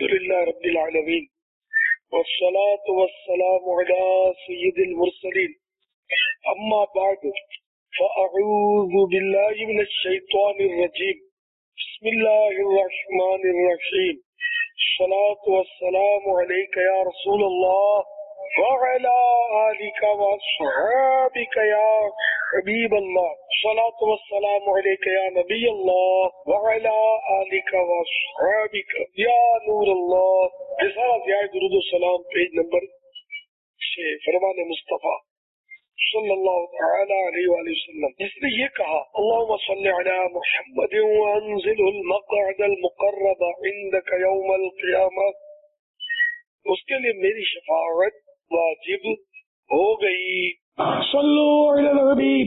لله رب العالمين والصلاة والسلام على سيد المرسلين أما بعد فأعوذ بالله من الشيطان الرجيم بسم الله الرحمن الرحيم الصلاة والسلام عليك يا رسول الله وعلى آلك وأصحابك يا حبيب الله الصلاة والسلام عليك يا نبي الله وعلى آلك وأصحابك يا نور الله رسالہ ضیاء درود السلام پیج نمبر 6 فرمان مصطفیٰ صلی اللہ تعالی علیہ وآلہ وسلم، جس نے یہ کہا اللہم صل علی محمد وانزل المقعد المقرب عندك یوم القیامہ، اس کے لیے میری شفاعت واجب ہو گئی۔ صلو علی الحبیب۔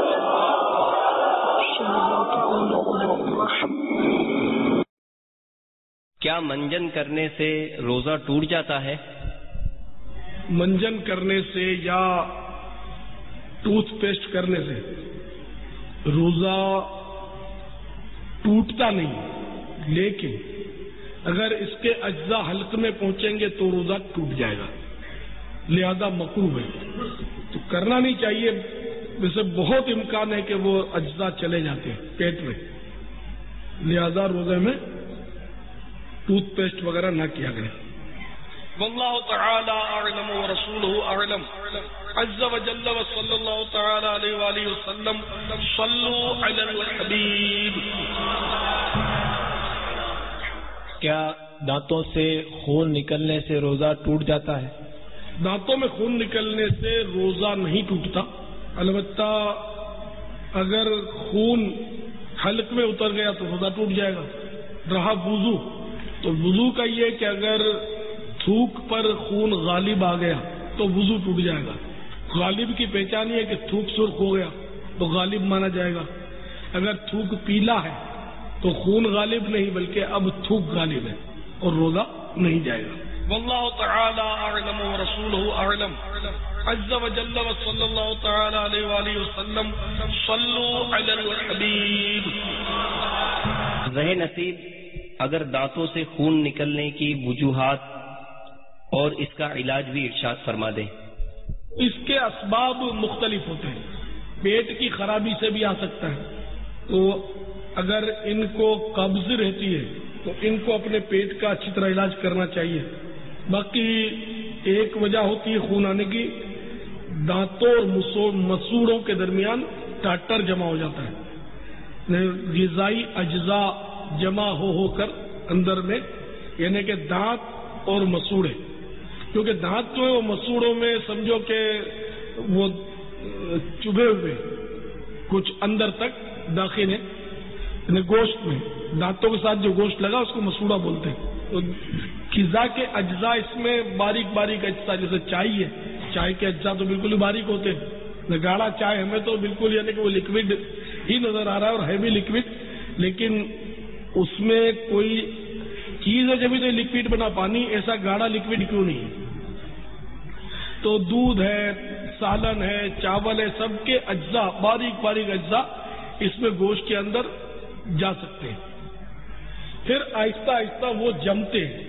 کیا منجن کرنے سے روزہ ٹوٹ جاتا ہے؟ منجن کرنے سے یا ٹوتھ پیسٹ کرنے سے روزہ ٹوٹتا نہیں، لیکن اگر اس کے اجزاء حلق میں پہنچیں گے تو روزہ ٹوٹ جائے گا، لہذا مکروہ ہے، تو کرنا نہیں چاہیے۔ ویسے بہت امکان ہے کہ وہ اجزاء چلے جاتے ہیں پیٹ میں، لہذا روزے میں ٹوتھ پیسٹ وغیرہ نہ کیا کریں۔ واللہ تعالی اعلم ورسولہ اعلم عز وجل وصلی اللہ تعالی علیہ وآلہ وسلم صلو علی الحبیب۔ کیا دانتوں سے خون نکلنے سے روزہ ٹوٹ جاتا ہے؟ دانتوں میں خون نکلنے سے روزہ نہیں ٹوٹتا، البتہ اگر خون حلق میں اتر گیا تو روزہ ٹوٹ جائے گا۔ رہا وضو، تو وضو کا یہ کہ اگر تھوک پر خون غالب آ گیا تو وضو ٹوٹ جائے گا۔ غالب کی پہچان یہ ہے کہ تھوک سرخ ہو گیا تو غالب مانا جائے گا۔ اگر تھوک پیلا ہے تو خون غالب نہیں بلکہ اب تھوک غالب ہے اور روزہ نہیں جائے گا۔ واللہ تعالی اعلم ورسولہ اعلم عز وجل وصلی اللہ تعالی علیہ وآلہ وسلم صلو علی الحبیب۔ زہ نصیب، اگر دانتوں سے خون نکلنے کی وجوہات اور اس کا علاج بھی ارشاد فرما دیں۔ اس کے اسباب مختلف ہوتے ہیں، پیٹ کی خرابی سے بھی آ سکتا ہے، تو اگر ان کو قبض رہتی ہے تو ان کو اپنے پیٹ کا اچھی طرح علاج کرنا چاہیے۔ باقی ایک وجہ ہوتی ہے خون آنے کی، دانتوں اور مسوڑوں کے درمیان ٹاٹر جمع ہو جاتا ہے، غذائی اجزاء جمع ہو کر اندر میں، یعنی کہ دانت اور مسوڑے، کیونکہ دانت جو ہے وہ مسوڑوں میں سمجھو کہ وہ چبھے ہوئے کچھ اندر تک داخل ہے، یعنی گوشت میں دانتوں کے ساتھ جو گوشت لگا اس کو مسوڑا بولتے ہیں۔ تو غذا کے اجزاء اس میں باریک باریک اجزاء، جیسے چائے ہے، چائے کے اجزاء تو بالکل ہی باریک ہوتے ہیں، گاڑھا چائے ہمیں تو بالکل یعنی کہ وہ لکوڈ ہی نظر آ رہا ہے اور ہے بھی لکوڈ، لیکن اس میں کوئی چیز ہے جبھی تو لکوڈ بنا، پانی ایسا گاڑھا لکوڈ کیوں نہیں ہے؟ تو دودھ ہے، سالن ہے، چاول ہے، سب کے اجزاء باریک باریک اجزاء اس میں گوشت کے اندر جا سکتے ہیں، پھر آہستہ آہستہ وہ جمتے ہیں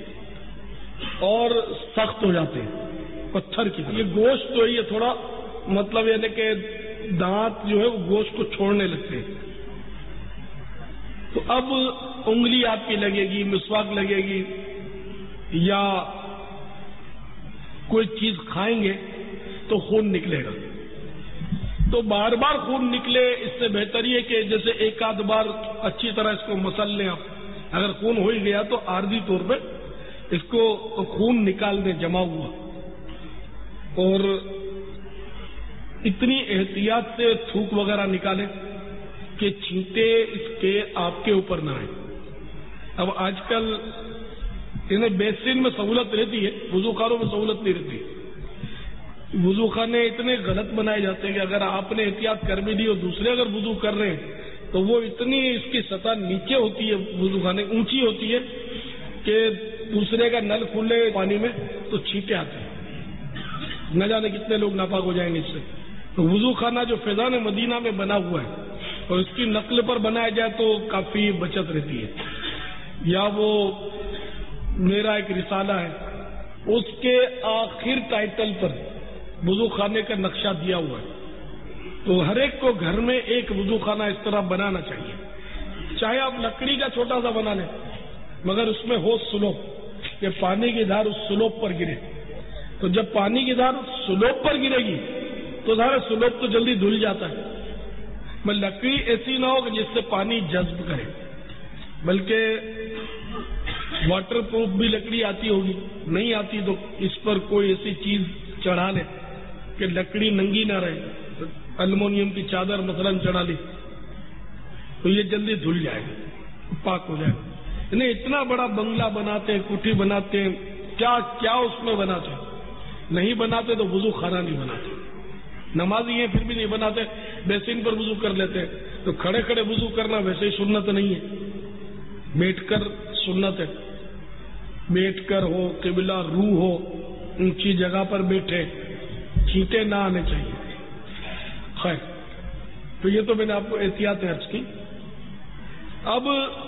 اور سخت ہو جاتے ہیں پتھر کی طرح۔ یہ گوشت تو یہ تھوڑا مطلب یعنی کہ دانت جو ہے وہ گوشت کو چھوڑنے لگتے ہیں، تو اب انگلی آپ کی لگے گی، مسواک لگے گی، یا کوئی چیز کھائیں گے تو خون نکلے گا۔ تو بار بار خون نکلے اس سے بہتر یہ کہ جیسے ایک آدھ بار اچھی طرح اس کو مسل لیں آپ، اگر خون ہو ہی گیا تو عارضی طور پہ اس کو خون نکال دیں جمع ہوا، اور اتنی احتیاط سے تھوک وغیرہ نکالیں کہ چھینٹے اس کے آپ کے اوپر نہ آئیں۔ اب آج کل انہیں بیسین میں سہولت رہتی ہے، وضو خانوں میں سہولت نہیں رہتی۔ وضو خانے اتنے غلط بنائے جاتے ہیں کہ اگر آپ نے احتیاط کر بھی دی اور دوسرے اگر وضو کر رہے ہیں تو وہ اتنی اس کی سطح نیچے ہوتی ہے، وضو خانے اونچی ہوتی ہے کہ دوسرے کا نل کھلے پانی میں تو چھینٹے آتے ہیں، نہ جانے کتنے لوگ ناپاک ہو جائیں گے اس سے۔ تو وضو خانہ جو فیضان مدینہ میں بنا ہوا ہے اور اس کی نقل پر بنایا جائے تو کافی بچت رہتی ہے، یا وہ میرا ایک رسالہ ہے، اس کے آخر ٹائٹل پر وضو خانے کا نقشہ دیا ہوا ہے. تو ہر ایک کو گھر میں ایک وضو خانہ اس طرح بنانا چاہیے. چاہے آپ لکڑی کا چھوٹا سا بنا لیں، مگر اس میں ہو سلوپ، کہ پانی کی دھار اس سلوپ پر گرے. تو جب پانی کی دھار اس سلوپ پر گرے گی تو ظاہر سلوپ تو جلدی دھل جاتا ہے. میں لکڑی ایسی نہ ہو کہ جس سے پانی جذب کرے، بلکہ واٹر پروف بھی لکڑی آتی ہوگی، نہیں آتی تو اس پر کوئی ایسی چیز چڑھا لے کہ لکڑی ننگی نہ رہے. المونیم کی چادر مثلا چڑھا لی تو یہ جلدی دھل جائے گا، پاک ہو جائے گا. انہیں اتنا بڑا بنگلہ بناتے ہیں، کوٹھی بناتے ہیں، کیا کیا اس میں بناتے ہیں. نہیں بناتے تو وضو خانہ نہیں بناتے. نمازی ہیں پھر بھی نہیں بناتے، بیسن پر وضو کر لیتے. تو کھڑے کھڑے وضو کرنا ویسے ہی سنت نہیں ہے، بیٹھ کر سنت ہے. بیٹھ کر ہو، قبلہ روح ہو، اونچی جگہ پر بیٹھے، چھینٹے نہ آنے چاہیے. خیر، تو یہ تو میں نے آپ کو احتیاط عرض کی. اب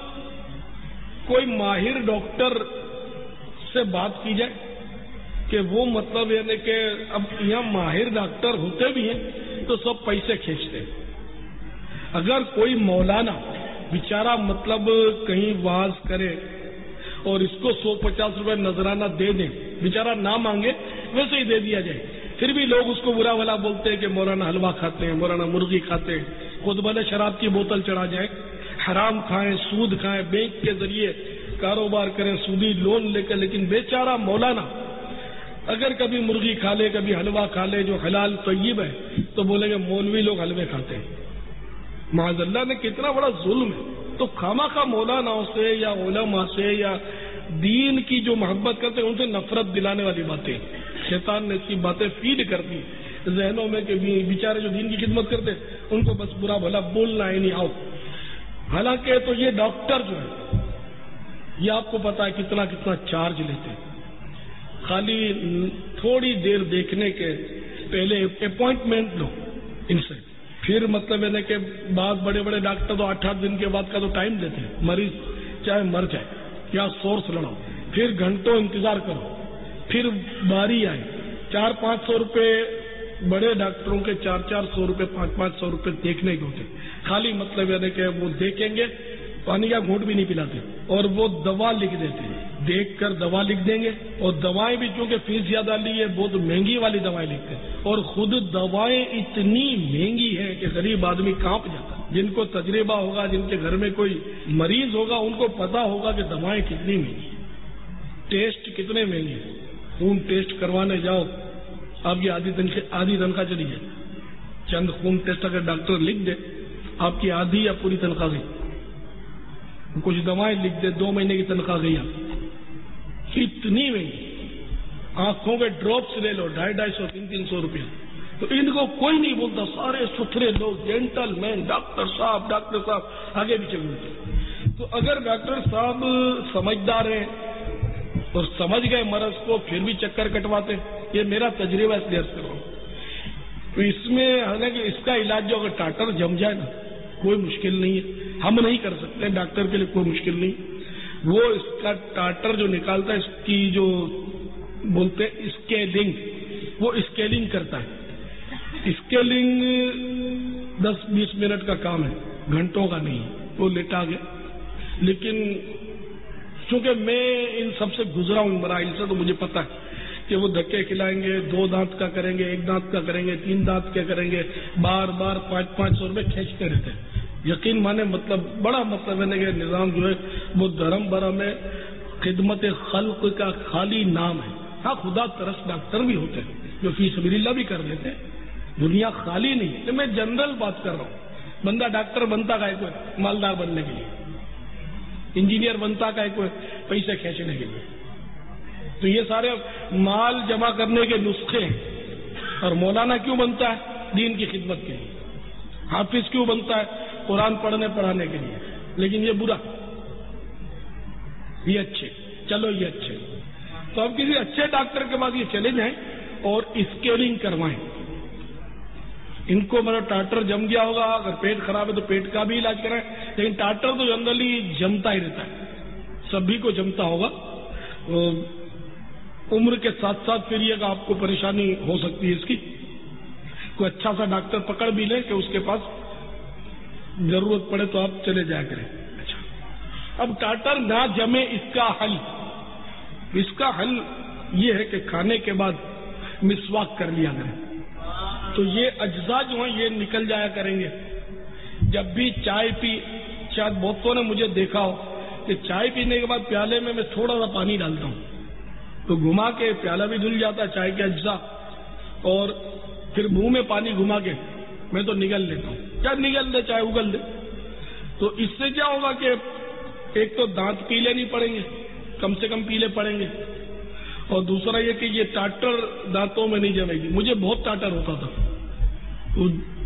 کوئی ماہر ڈاکٹر سے بات کی جائے کہ وہ مطلب یعنی کہ اب یہاں ماہر ڈاکٹر ہوتے بھی ہیں تو سب پیسے کھینچتے ہیں. اگر کوئی مولانا بیچارہ مطلب کہیں واز کرے اور اس کو 150 روپے نذرانہ دے دیں، بیچارہ نہ مانگے ویسے ہی دے دیا جائے، پھر بھی لوگ اس کو برا بھلا بولتے ہیں کہ مولانا حلوہ کھاتے ہیں، مولانا مرغی کھاتے ہیں. خود بھلے شراب کی بوتل چڑھا جائے، حرام کھائیں، سود کھائیں، بینک کے ذریعے کاروبار کریں، سودی لون لے کر، لیکن بیچارہ مولانا اگر کبھی مرغی کھا لے، کبھی حلوہ کھا لے جو حلال طیب ہے، تو بولیں گے مولوی لوگ حلوے کھاتے ہیں. معاذ اللہ نے کتنا بڑا ظلم ہے. تو خواہ مولاناؤں سے یا علماء سے یا دین کی جو محبت کرتے ہیں ان سے نفرت دلانے والی باتیں شیطان نے ایسی باتیں فیڈ کر دی ذہنوں میں کہ بیچارے جو دین کی خدمت کرتے ان کو بس برا بھلا بولنا ہے نہیں آؤ. حالانکہ تو یہ ڈاکٹر جو ہے یہ آپ کو پتا ہے کتنا چارج لیتے ہیں. خالی تھوڑی دیر دیکھنے کے پہلے اپوائنٹمنٹ لو ان سے، پھر مطلب ہے کہ بعض بڑے بڑے ڈاکٹر تو 8 دن کے بعد کا تو ٹائم دیتے ہیں. مریض چاہے مر جائے یا سورس لڑاؤ، پھر گھنٹوں انتظار کرو، پھر باری آئے. 400-500 روپے بڑے ڈاکٹروں کے 400-400 روپے 500-500 روپے دیکھنے کے ہوتے. خالی مطلب یعنی کہ وہ دیکھیں گے، پانی کا گھونٹ بھی نہیں پلاتے، اور وہ دوا لکھ دیتے ہیں. دیکھ کر دوا لکھ دیں گے، اور دوائیں بھی چونکہ فیس زیادہ لی ہے بہت مہنگی والی دوائیں لکھتے ہیں، اور خود دوائیں اتنی مہنگی ہیں کہ غریب آدمی کانپ جاتا ہے. جن کو تجربہ ہوگا، جن کے گھر میں کوئی مریض ہوگا، ان کو پتا ہوگا کہ دوائیں کتنی مہنگی ہیں، ٹیسٹ کتنے مہنگے ہیں. خون ٹیسٹ کروانے جاؤ، آپ کی آدھی تنخواہ چلی جائے. چند خون ٹیسٹ اگر ڈاکٹر لکھ دے، آپ کی آدھی یا پوری تنخواہ گئی. کچھ دوائیں لکھ دے، 2 مہینے کی تنخواہ گئی آپ. اتنی مہنگی. آنکھوں کے ڈراپس لے لو 250-300 روپیہ. تو ان کو کوئی نہیں بولتا، سارے ستھرے لوگ، جینٹل مین، ڈاکٹر صاحب آگے بھی چلتے. تو اگر ڈاکٹر صاحب سمجھدار ہیں اور سمجھ گئے مرض کو، پھر بھی چکر کٹواتے. یہ میرا تجربہ اس لیے عرض کر رہا ہوں. تو اس میں حالانکہ اس کا علاج جو اگر ٹاٹر جم جائے نا، کوئی مشکل نہیں ہے، ہم نہیں کر سکتے، ڈاکٹر کے لیے کوئی مشکل نہیں. وہ اس کا ٹاٹر جو نکالتا ہے، اس کی جو بولتے ہیں اسکیلنگ، وہ اسکیلنگ کرتا ہے. اسکیلنگ 10-20 منٹ کا کام ہے، گھنٹوں کا نہیں. وہ لیٹا گیا. لیکن چونکہ میں ان سب سے گزرا ہوں مراحل سے، تو مجھے پتا ہے کہ وہ دھکے کھلائیں گے، 2 دانت کا کریں گے، 1 دانت کا کریں گے، 3 دانت کا کریں گے، بار 500 روپے کھینچتے رہتے ہیں. یقین مانے مطلب بڑا مطلب ہے کہ نظام جو ہے وہ دھرم برم ہے، خدمت خلق کا خالی نام ہے. ہاں خدا ترس ڈاکٹر بھی ہوتے ہیں جو فی سبیل اللہ بھی کر دیتے ہیں. دنیا خالی نہیں ہے. میں جنرل بات کر رہا ہوں. بندہ ڈاکٹر بنتا کا ہے کوئی مالدار بننے کے لیے، انجینئر بنتا کا ہے کوئی پیسے کھینچنے کے لیے. تو یہ سارے مال جمع کرنے کے نسخے ہیں. اور مولانا کیوں بنتا ہے؟ دین کی خدمت کے لیے. حافظ کیوں بنتا ہے؟ قرآن پڑھنے پڑھانے کے لیے. لیکن یہ برا، یہ اچھے. چلو یہ اچھے. تو اب کسی اچھے ڈاکٹر کے پاس یہ چلے جائیں اور اسکیلنگ کروائیں. ان کو میرا ٹاٹر جم گیا ہوگا، اگر پیٹ خراب ہے تو پیٹ کا بھی علاج کرائیں. لیکن ٹاٹر تو جنرلی جمتا ہی رہتا ہے، سبھی کو جمتا ہوگا. عمر کے ساتھ ساتھ پھر یہ آپ کو پریشانی ہو سکتی ہے اس کی. کوئی اچھا سا ڈاکٹر پکڑ بھی لے کہ اس کے پاس ضرورت پڑے تو آپ چلے جایا کریں. اچھا، اب ٹاٹر نہ جمے، اس کا حل یہ ہے کہ کھانے کے بعد مسواک کر لیا کریں. تو یہ اجزاء جو ہیں یہ نکل جایا کریں گے. جب بھی چائے پی، شاید بہتوں نے مجھے دیکھا ہو کہ چائے پینے کے بعد پیالے میں تھوڑا سا پانی ڈالتا ہوں تو گھما کے پیالہ بھی دھل جاتا ہے چائے کے اجزاء، اور پھر منہ میں پانی گھما کے میں تو نگل لیتا ہوں. کیا نگل دے، چائے اگل دے. تو اس سے کیا ہوگا کہ ایک تو دانت پیلے نہیں پڑیں گے، کم سے کم پیلے پڑیں گے، اور دوسرا یہ کہ یہ ٹاٹر دانتوں میں نہیں جمے گی. مجھے بہت ٹاٹر ہوتا تھا، تو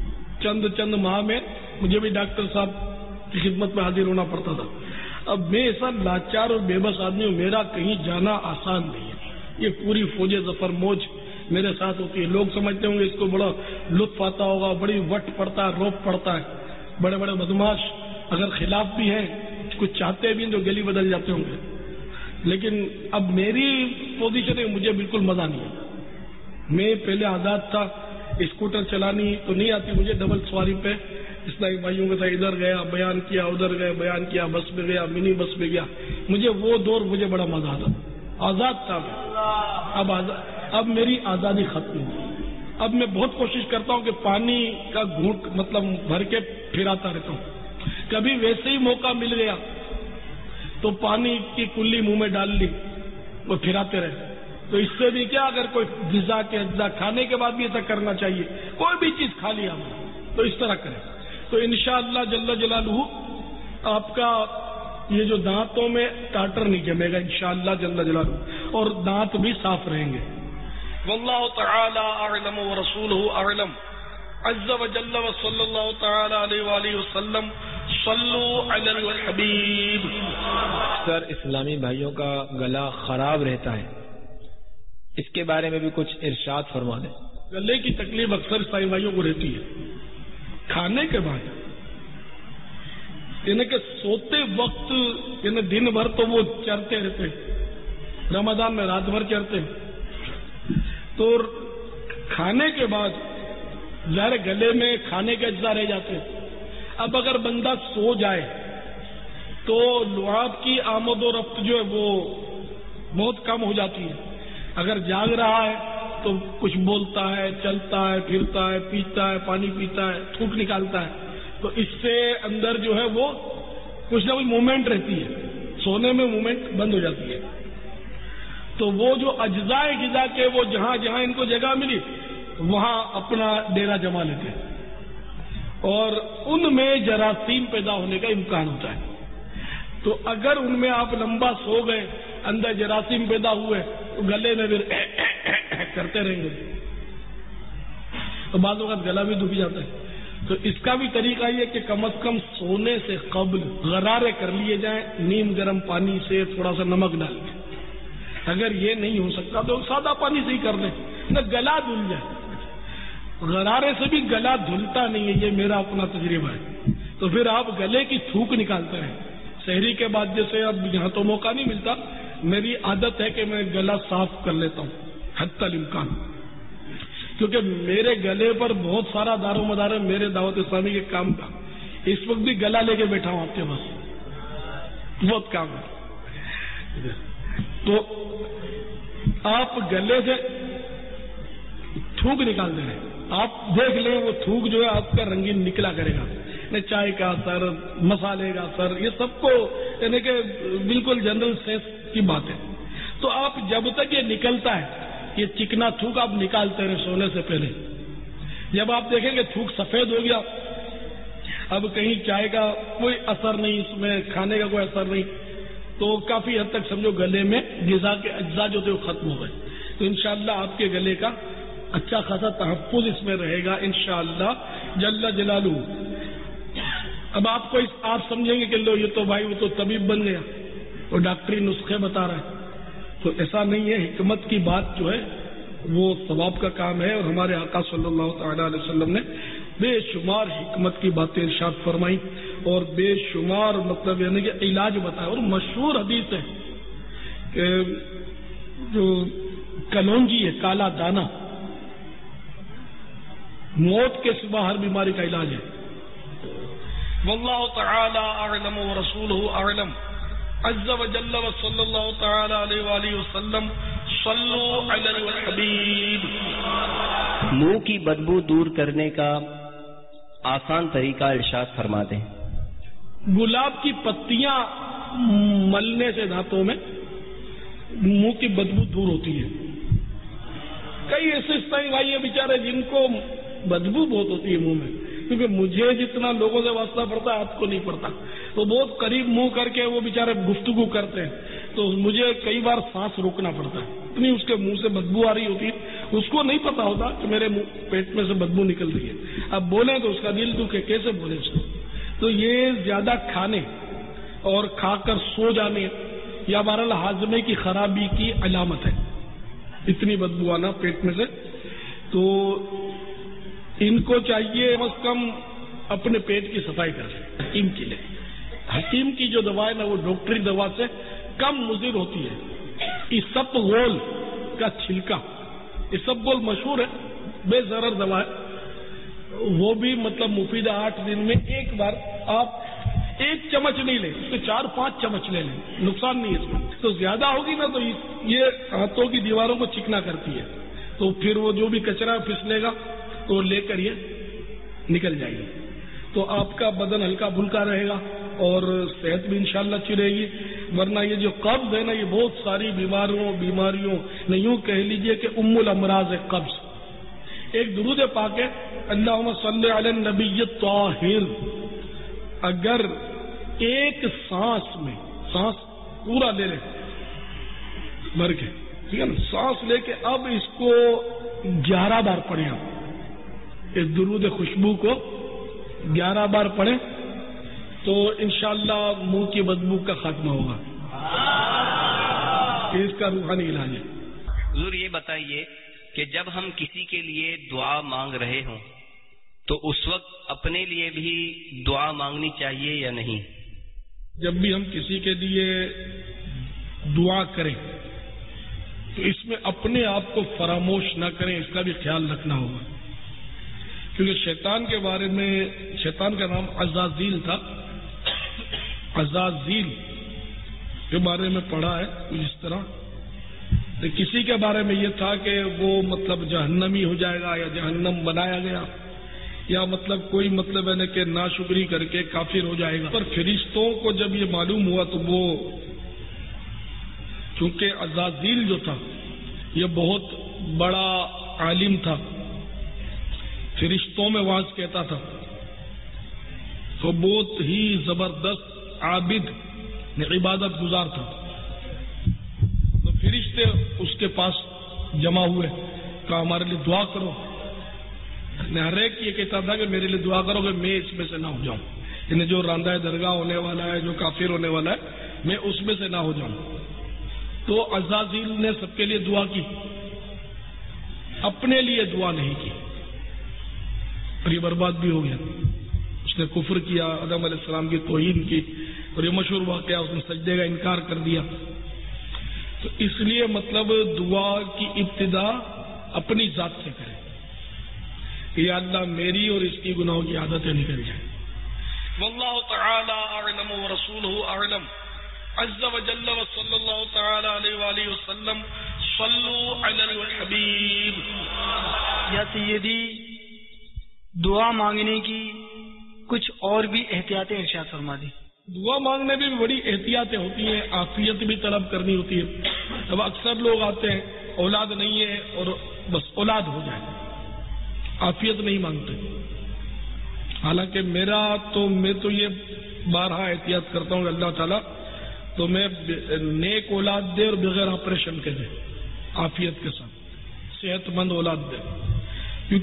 چند ماہ میں مجھے بھی ڈاکٹر صاحب کی خدمت میں حاضر ہونا پڑتا تھا. اب میں ایسا لاچار اور بے بس آدمی ہوں، میرا کہیں جانا آسان نہیں ہے. یہ پوری فوج ظفر موج میرے ساتھ ہوتی ہے. لوگ سمجھتے ہوں گے اس کو بڑا لطف آتا ہوگا، بڑی وٹ پڑتا ہے، روپ پڑتا ہے. بڑے بڑے بدماش اگر خلاف بھی ہیں، کچھ چاہتے بھی ہیں تو گلی بدل جاتے ہوں گے. لیکن اب میری پوزیشن ہے، مجھے بالکل مزہ نہیں ہے. میں پہلے آزاد تھا، اسکوٹر چلانی تو نہیں آتی مجھے، ڈبل سواری پہ اسلامی بھائیوں کے ساتھ ادھر گیا بیان کیا، ادھر گئے بیان کیا، بس میں گیا، منی بس میں گیا. مجھے وہ دور مجھے بڑا مزہ آتا، آزاد تھا میں. اب میری آزادی ختم ہوئی. اب میں بہت کوشش کرتا ہوں کہ پانی کا گھونٹ مطلب بھر کے پھراتا رہتا ہوں. کبھی ویسے ہی موقع مل گیا تو پانی کی کلی منہ میں ڈال لی، وہ پھراتے رہے. تو اس سے بھی کیا، اگر کوئی غذا کے اجزاء کھانے کے بعد بھی ایسا کرنا چاہیے. کوئی بھی چیز کھا لیا تو اس طرح کریں تو انشاءاللہ جل جلالہ آپ کا یہ جو دانتوں میں ٹاٹر نہیں جمے گا انشاءاللہ جل جلالہ، اور دانت بھی صاف رہیں گے. واللہ تعالی اعلم ورسولہ اعلم عز وجل وصلی اللہ تعالی علیہ وآلہ وسلم. صلو علی الحبیب. سر، اسلامی بھائیوں کا گلا خراب رہتا ہے، اس کے بارے میں بھی کچھ ارشاد فرما دیں. گلے کی تکلیف اکثر اسلامی بھائیوں کو رہتی ہے کھانے کے بعد، یعنی کہ سوتے وقت، یعنی دن بھر تو وہ چرتے رہتے، رمضان میں رات بھر چرتے، تو کھانے کے بعد ظاہر گلے میں کھانے کے اجزاء رہ جاتے. اب اگر بندہ سو جائے تو لعاب کی آمد و رفت جو ہے وہ بہت کم ہو جاتی ہے. اگر جاگ رہا ہے تو کچھ بولتا ہے، چلتا ہے، پھرتا ہے، پیتا ہے، پانی پیتا ہے، تھوک نکالتا ہے. تو اس سے اندر جو ہے وہ کچھ نہ کچھ موومنٹ رہتی ہے، سونے میں موومنٹ بند ہو جاتی ہے. تو وہ جو اجزاء غذا کے وہ جہاں جہاں ان کو جگہ ملی وہاں اپنا ڈیرا جما لیتے ہیں، اور ان میں جراثیم پیدا ہونے کا امکان ہوتا ہے. تو اگر ان میں آپ لمبا سو گئے، اندر جراثیم پیدا ہوئے تو گلے میں پھر کرتے رہیں گے، تو بعض اوقات گلا بھی دکھ جاتا ہے. تو اس کا بھی طریقہ یہ کہ کم از کم سونے سے قبل غرارے کر لیے جائیں نیم گرم پانی سے تھوڑا سا نمک ڈال کے. اگر یہ نہیں ہو سکتا تو سادہ پانی سے ہی کر لیں، نہ گلا دھل جائے. غرارے سے بھی گلا دھلتا نہیں ہے، یہ میرا اپنا تجربہ ہے. تو پھر آپ گلے کی تھوک نکالتے ہیں. سحری کے بعد جیسے اب یہاں تو موقع نہیں ملتا، میری عادت ہے کہ میں گلا صاف کر لیتا ہوں حتی الامکان، کیونکہ میرے گلے پر بہت سارا دار و مدار ہے میرے دعوت اسلامی کے کام کا. اس وقت بھی گلا لے کے بیٹھا ہوں آپ کے پاس، بہت کام ہے. تو آپ گلے سے تھوک نکال دیں، آپ دیکھ لیں وہ تھوک جو ہے آپ کا رنگین نکلا کرے گا. چائے کا اثر، مسالے کا اثر، یہ سب کو یعنی کہ بالکل جنرل سینس کی بات ہے. تو آپ جب تک یہ نکلتا ہے، یہ چکنا تھوک آپ نکالتے رہے سونے سے پہلے. جب آپ دیکھیں گے تھوک سفید ہو گیا، اب کہیں چائے کا کوئی اثر نہیں، اس میں کھانے کا کوئی اثر نہیں، تو کافی حد تک سمجھو گلے میں غذا کے اجزاء جو تھے وہ ختم ہو گئے. تو انشاءاللہ آپ کے گلے کا اچھا خاصا تحفظ اس میں رہے گا انشاءاللہ جل جلالہ. اب آپ کو آپ سمجھیں گے کہ لو یہ تو بھائی وہ تو طبیب بن گیا، وہ ڈاکٹری نسخے بتا رہا ہے. تو ایسا نہیں ہے، حکمت کی بات جو ہے وہ ثواب کا کام ہے. اور ہمارے آقا صلی اللہ تعالی علیہ وسلم نے بے شمار حکمت کی باتیں ارشاد فرمائی اور بے شمار مطلب یعنی کہ علاج بتایا. اور مشہور حدیث ہے کہ جو کلونجی ہے، کالا دانا، موت کے سوا ہر بیماری کا علاج ہے۔ واللہ تعالی اعلم ورسولہ اعلم عز وجل وصلی اللہ تعالی علیہ وآلہ وسلم صلو علی الحبیب۔ منہ کی بدبو دور کرنے کا آسان طریقہ ارشاد فرما دیں۔ گلاب کی پتیاں ملنے سے دانتوں میں منہ کی بدبو دور ہوتی ہے۔ کئی ایسے سائیں بھائی ہیں بیچارے جن کو بدبو بہت ہوتی ہے منہ میں، کیونکہ مجھے جتنا لوگوں سے واسطہ پڑتا ہے آپ کو نہیں پڑتا، تو بہت قریب منہ کر کے وہ بیچارے گفتگو کرتے ہیں، تو مجھے کئی بار سانس روکنا پڑتا ہے، اتنی اس کے منہ سے بدبو آ رہی ہوتی ہے، اس کو نہیں پتا ہوتا کہ میرے پیٹ میں سے بدبو نکل رہی ہے، اب بولیں تو اس کا دل دکھے، کیسے بولے اس کو؟ تو یہ زیادہ کھانے اور کھا کر سو جانے یا بہرحال ہاضمے کی خرابی کی علامت ہے، اتنی بدبو آنا پیٹ میں سے۔ تو ان کو چاہیے کم از کم اپنے پیٹ کی صفائی کریں حکیم کے لیے۔ حکیم کی جو دوا ہے نا وہ ڈاکٹری دوا سے کم مضر ہوتی ہے۔ اسبغول کا چھلکا، اسبغول مشہور ہے، بے ضرر دوا ہے، وہ بھی مطلب مفید ہے۔ 8 دن میں ایک بار آپ 1 چمچ نہیں لیں، اس کے 4-5 چمچ لے لیں، نقصان نہیں ہے اس میں۔ تو زیادہ ہوگی نا تو یہ ہاتھوں کی دیواروں کو چکنا کرتی ہے، تو پھر وہ جو بھی کچرا پھسلے گا تو لے کر یہ نکل جائے گی، تو آپ کا بدن ہلکا پھلکا رہے گا اور صحت بھی انشاءاللہ اچھی رہے گی۔ ورنہ یہ جو قبض ہے نا، یہ بہت ساری بیماریوں نہیں، یوں کہہ لیجئے کہ ام الامراض ہے قبض۔ ایک درود پاک ہے، اللہم صلی علی النبی الطاہر، اگر ایک سانس میں، سانس پورا لے لیں بھر کے، ٹھیک ہے نا، سانس لے کے اب اس کو 11 بار پڑھیں، آپ اس درود خوشبو کو 11 بار پڑھیں تو انشاءاللہ منہ کی بدبو کا خاتمہ ہوگا، اس کا روحانی علاج ہے۔ حضور یہ بتائیے کہ جب ہم کسی کے لیے دعا مانگ رہے ہوں تو اس وقت اپنے لیے بھی دعا مانگنی چاہیے یا نہیں؟ جب بھی ہم کسی کے لیے دعا کریں تو اس میں اپنے آپ کو فراموش نہ کریں، اس کا بھی خیال رکھنا ہوگا، کیونکہ شیطان کے بارے میں، شیطان کا نام عزازیل تھا، عزازیل کے بارے میں پڑھا ہے کچھ اس طرح، کسی کے بارے میں یہ تھا کہ وہ مطلب جہنمی ہو جائے گا یا جہنم بنایا گیا، یا مطلب کوئی مطلب ہے کہ ناشکری کر کے کافر ہو جائے گا۔ پر فرشتوں کو جب یہ معلوم ہوا تو وہ، چونکہ عزازیل جو تھا یہ بہت بڑا عالم تھا، فرشتوں میں واز کہتا تھا، تو بہت ہی زبردست عابد عبادت گزار تھا، تو فرشتے اس کے پاس جمع ہوئے، کہا ہمارے لیے دعا کرو۔ ہر ایک یہ کہتا تھا کہ میرے لیے دعا کرو کہ میں اس میں سے نہ ہو جاؤں، یعنی جو راندہ درگاہ ہونے والا ہے، جو کافر ہونے والا ہے، میں اس میں سے نہ ہو جاؤں۔ تو عزازیل نے سب کے لیے دعا کی، اپنے لیے دعا نہیں کی، اور یہ برباد بھی ہو گیا۔ اس نے کفر کیا، آدم علیہ السلام کی توہین کی، اور یہ مشہور واقعہ اس نے سجدے کا انکار کر دیا۔ تو اس لیے مطلب دعا کی ابتدا اپنی ذات سے کریں کہ یا اللہ میری اور اس کی گناہوں کی عادتیں نکل جائیں۔ واللہ تعالی اعلم ورسولہ اعلم عز وجل وصلی اللہ تعالی علیہ وآلہ وسلم صلو علی الحبیب۔ یا سیدی، دعا مانگنے کی کچھ اور بھی احتیاطیں ارشاد فرما دی۔ دعا مانگنے میں بھی بڑی احتیاطیں ہوتی ہیں، عافیت بھی طلب کرنی ہوتی ہے۔ اب اکثر لوگ آتے ہیں، اولاد نہیں ہے اور بس اولاد ہو جائے، عافیت نہیں مانگتے، حالانکہ میں تو یہ بارہا احتیاط کرتا ہوں کہ اللہ تعالیٰ تو میں نیک اولاد دے اور بغیر آپریشن کے دے، عافیت کے ساتھ صحت مند اولاد دے،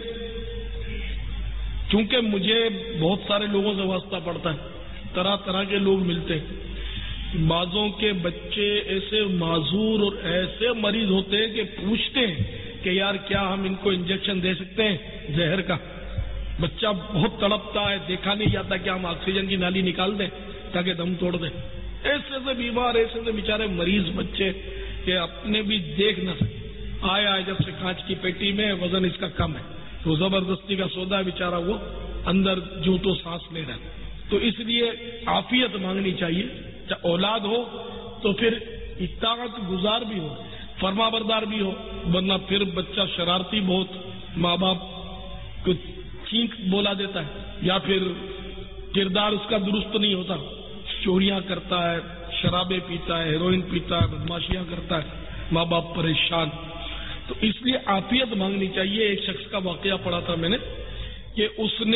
کیونکہ مجھے بہت سارے لوگوں سے واسطہ پڑتا ہے، طرح طرح کے لوگ ملتے ہیں، بعضوں کے بچے ایسے معذور اور ایسے مریض ہوتے ہیں کہ پوچھتے ہیں کہ یار کیا ہم ان کو انجیکشن دے سکتے ہیں زہر کا؟ بچہ بہت تڑپتا ہے، دیکھا نہیں جاتا کہ ہم آکسیجن کی نالی نکال دیں تاکہ دم توڑ دیں، ایسے سے بیمار، ایسے سے بیچارے مریض بچے کہ اپنے بھی دیکھ نہ سکے، آیا جب سے کانچ کی پیٹی میں، وزن اس کا کم ہے، تو زبردستی کا سودا ہے بیچارہ، وہ اندر جو تو سانس لے رہا ہے. تو اس لیے عافیت مانگنی چاہیے. چاہے اولاد ہو تو پھر اطاعت گزار بھی ہو، فرما بردار بھی ہو، ورنہ پھر بچہ شرارتی بہت، ماں باپ کو چینک بولا دیتا ہے، یا پھر کردار اس کا درست نہیں ہوتا، چوریاں کرتا ہے، شرابیں پیتا ہے، ہیروئن پیتا ہے، بدماشیاں کرتا ہے، ماں باپ پریشان. تو اس لیے عافیت مانگنی چاہیے. ایک شخص کا واقعہ پڑھا تھا میں نے کہ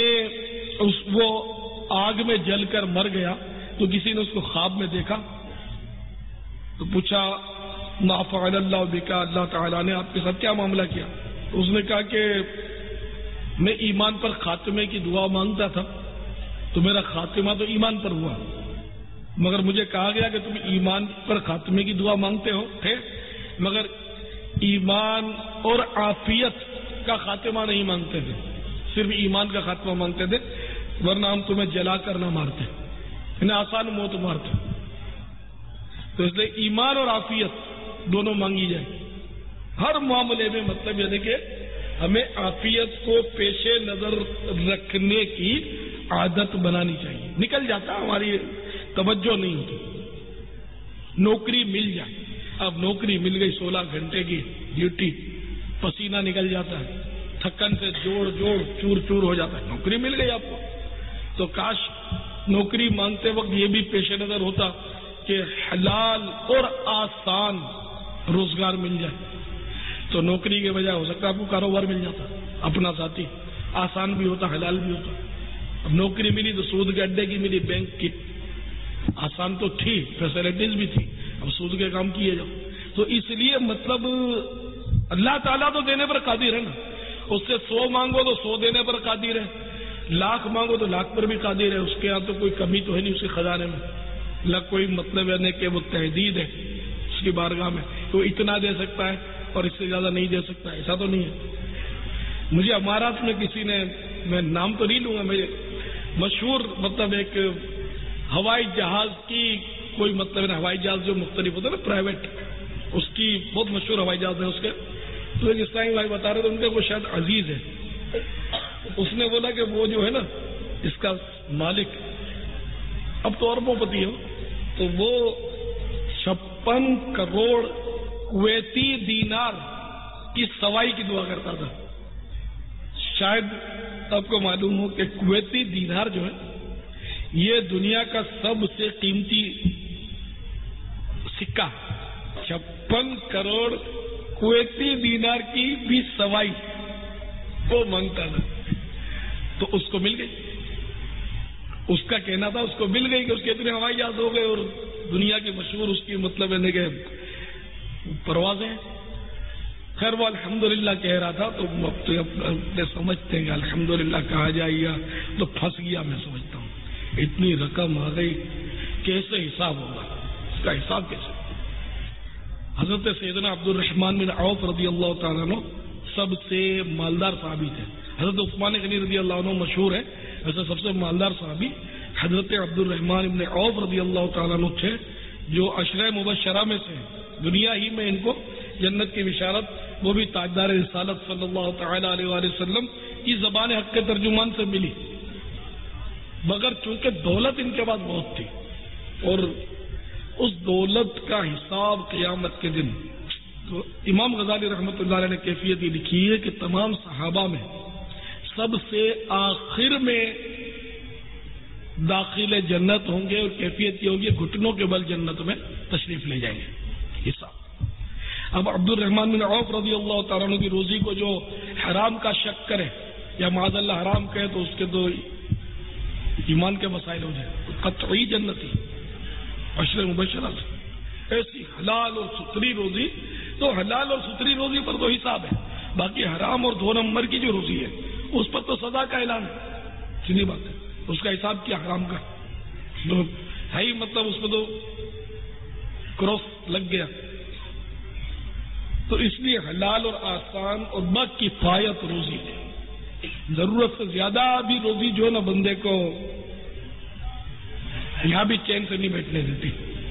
وہ آگ میں جل کر مر گیا، تو کسی نے اس کو خواب میں دیکھا تو پوچھا ما فعل اللہ بکا، اللہ تعالیٰ نے آپ کے ساتھ کیا معاملہ کیا؟ تو اس نے کہا کہ میں ایمان پر خاتمے کی دعا مانگتا تھا تو میرا خاتمہ تو ایمان پر ہوا، مگر مجھے کہا گیا کہ تم ایمان پر خاتمے کی دعا مانگتے ہو تھے، مگر ایمان اور عافیت کا خاتمہ نہیں مانگتے تھے، صرف ایمان کا خاتمہ مانگتے تھے، ورنہ ہم تمہیں جلا کر نہ مارتے، انہیں آسان موت مارتے. تو اس لیے ایمان اور عافیت دونوں مانگی جائے ہر معاملے میں. مطلب یہ کہ ہمیں عافیت کو پیش نظر رکھنے کی عادت بنانی چاہیے. نکل جاتا ہماری توجہ نہیں ہوتی. نوکری مل جائے، اب نوکری مل گئی 16 گھنٹے کی ڈیوٹی، پسینہ نکل جاتا ہے، تھکن سے جوڑ چور چور ہو جاتا ہے، نوکری مل گئی آپ کو. تو کاش نوکری مانگتے وقت یہ بھی پیش نظر ہوتا کہ حلال اور آسان روزگار مل جائے، تو نوکری کے بجائے ہو سکتا ہے آپ کو کاروبار مل جاتا اپنا ذاتی، آسان بھی ہوتا، حلال بھی ہوتا. اب نوکری ملی تو سود کے اڈے کی ملی، بینک کی، آسان تو تھی، فیسلٹیز بھی تھی، اب سود کے کام کیے جاؤ. تو اس لیے مطلب اللہ تعالیٰ تو دینے پر قادر ہے نا، اس سے 100 مانگو تو 100 دینے پر قادر ہے، لاکھ مانگو تو لاکھ پر بھی قادر ہے. اس کے یہاں تو کوئی کمی تو ہے نہیں اس کے خزانے میں. کوئی مطلب ہے کہ وہ تحدید ہے اس کی بارگاہ میں، تو اتنا دے سکتا ہے اور اس سے زیادہ نہیں دے سکتا، ایسا تو نہیں ہے. مجھے امارات میں کسی نے، میں نام تو نہیں لوں گا، مجھے مشہور مطلب ایک ہوائی جہاز کی کوئی مطلب ہوائی جہاز جو مختلف ہوتا ہے نا پرائیویٹ، اس کی بہت مشہور ہوائی جہاز ہے اس کے. تو ایک اسلامی بھائی بتا رہے تھے ان کے وہ شاید عزیز ہے، اس نے بولا کہ وہ جو ہے نا اس کا مالک اب تو اربوں پتی ہو، تو وہ 56 کروڑ کویتی دینار کی سوائی کی دعا کرتا تھا. شاید آپ کو معلوم ہو کہ کویتی دینار جو ہے یہ دنیا کا سب سے قیمتی سکہ، 56 کروڑ کویتی دینار کی بھی سوائی وہ مانگتا تھا. تو اس کو مل گئی، اس کا کہنا تھا اس کو مل گئی کہ اس کے اتنے ہوائی جہاز ہو گئے اور دنیا کی مشہور اس کی مطلب ہے کہ پروازیں. خیر وہ الحمدللہ کہہ رہا تھا، تو اپنے سمجھتے ہیں کہ الحمدللہ کہا جائے گا تو پھنس گیا. میں سمجھتا ہوں اتنی رقم آ گئی، کیسے حساب ہوگا اس کا؟ حساب کیسے؟ حضرت سیدنا عبد الرحمن بن عوف رضی اللہ تعالیٰ عنہ سب سے مالدار صحابی تھے. حضرت عثمان غنی رضی اللہ عنہ مشہور ہے، ویسے سب سے مالدار صحابی حضرت عبد الرحمن بن عوف رضی اللہ تعالیٰ عنہ تھے، جو عشرہ مبشرہ میں سے دنیا ہی میں ان کو جنت کی بشارت، وہ بھی تاجدار رسالت صلی اللہ تعالی علیہ وآلہ وسلم کی زبان حق کے ترجمان سے ملی، مگر چونکہ دولت ان کے پاس بہت تھی اور اس دولت کا حساب قیامت کے دن. تو امام غزالی رحمۃ اللہ علیہ نے کیفیت یہ لکھی ہے کہ تمام صحابہ میں سب سے آخر میں داخل جنت ہوں گے، اور کیفیت یہ ہوگی گھٹنوں کے بل جنت میں تشریف لے جائیں گے. حساب. اب عبد الرحمن بن عوف رضی اللہ تعالیٰ عنہ کی روزی کو جو حرام کا شک کرے یا معاذ اللہ حرام کہے تو اس کے تو ایمان کے مسائل ہو جائے، قطعی جنتی. عشر مبشرہ سے ایسی حلال اور ستری روزی، تو حلال اور ستری روزی پر تو حساب ہے، باقی حرام اور 2 نمبر کی جو روزی ہے اس پر تو سزا کا اعلان ہے. سیدھی بات ہے، اس کا حساب کیا حرام کا تو ہے ہی، مطلب اس میں تو کراس لگ گیا. تو اس لیے حلال اور آسان اور بکفایت روزی ہے. ضرورت سے زیادہ بھی روزی جو نا بندے کو یہاں بھی چین سے نہیں بیٹھنے دیتی.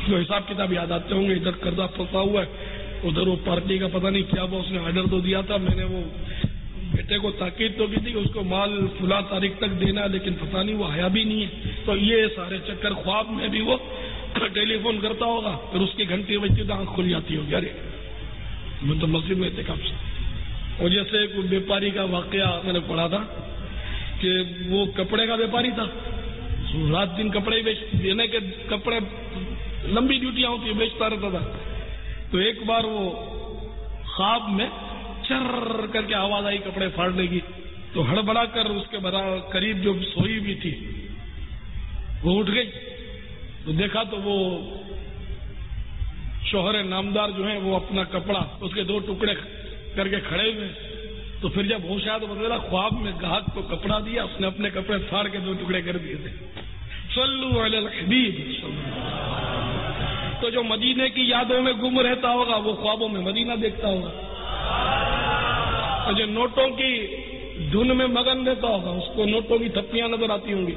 جو حساب کتاب یاد آتے ہوں گے. ادھر قرضہ پھنسا ہوا ہے, ادھر وہ پارٹی کا پتہ نہیں کیا وہ اس نے آرڈر تو دیا تھا, میں نے وہ بیٹے کو تاکید تو کی تھی کہ اس کو مال فلاں تاریخ تک دینا, لیکن پتہ نہیں وہ آیا بھی نہیں ہے. تو یہ سارے چکر, خواب میں بھی وہ ٹیلی فون کرتا ہوگا, پھر اس کی گھنٹی بجتی تو آنکھ کھل جاتی ہوگی, ارے میں تو مسجد میں اعتکاف سے. اور جیسے کوئی بیپاری کا واقعہ میں نے پڑھا تھا کہ وہ کپڑے کا بیپاری تھا, رات دن کپڑے دینے کے کپڑے لمبی ڈیوٹیاں ہوتی ہیں, بیچتا رہتا تھا. تو ایک بار وہ خواب میں چر کر کے آواز آئی کپڑے پھاڑنے کی, تو ہڑبڑا کر اس کے قریب جو سوئی بھی تھی وہ اٹھ گئی. تو دیکھا تو وہ شوہر نامدار جو ہیں وہ اپنا کپڑا اس کے 2 ٹکڑے کر کے کھڑے ہوئے. تو پھر جب ہوش آیا تو بدلا خواب میں گاہک کو کپڑا دیا, اس نے اپنے کپڑے پھاڑ کے 2 ٹکڑے کر دیے تھے. صلو علی الحبیب. تو جو مدینے کی یادوں میں گم رہتا ہوگا وہ خوابوں میں مدینہ دیکھتا ہوگا, اور جو نوٹوں کی دھن میں مگن رہتا ہوگا اس کو نوٹوں کی تھپیاں نظر آتی ہوں گی.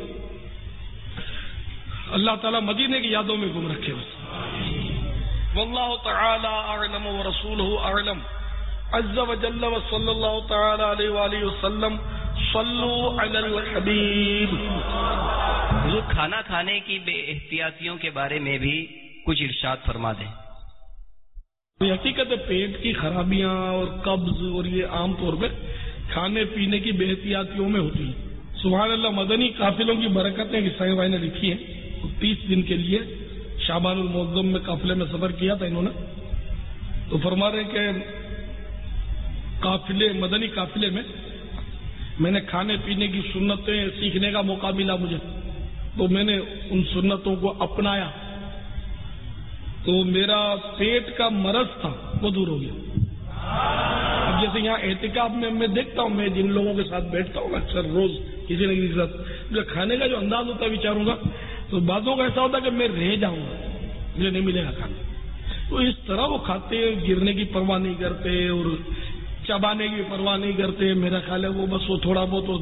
اللہ تعالیٰ مدینے کی یادوں میں گم رکھے. واللہ تعالی اعلم ورسولہ اعلم عز وجل وصلی اللہ تعالی علیہ وآلہ وسلم. صلو علی الحبیب. حضور کھانا کھانے کی بے احتیاطیوں کے بارے میں بھی کچھ ارشاد فرما دیں. حقیقت پیٹ کی خرابیاں اور قبض اور یہ عام طور پہ کھانے پینے کی بے احتیاطیوں میں ہوتی ہیں. سبحان اللہ, مدنی قافلوں کی برکتیں عیسائی بھائی نے لکھی ہیں. 30 دن کے لیے شعبان المعظم میں قافلے میں سفر کیا تھا انہوں نے, تو فرما رہے کہ قافلے مدنی قافلے میں نے کھانے پینے کی سنتیں سیکھنے کا موقع ملا مجھے, تو میں نے ان سنتوں کو اپنایا تو میرا پیٹ کا مرض تھا وہ دور ہو گیا. اب جیسے یہاں اعتکاف میں دیکھتا ہوں, میں جن لوگوں کے ساتھ بیٹھتا ہوں اکثر روز کسی نہ کسی کے ساتھ, جو کھانے کا جو انداز ہوتا ہے بیچاروں کا, تو بعضوں کا ایسا ہوتا ہے کہ میں رہ جاؤں گا, مجھے نہیں ملے گا کھانا. تو اس طرح وہ کھاتے, گرنے کی پرواہ نہیں کرتے اور چبانے کی پرواہ نہیں کرتے. میرا خیال ہے وہ بس وہ تھوڑا بہت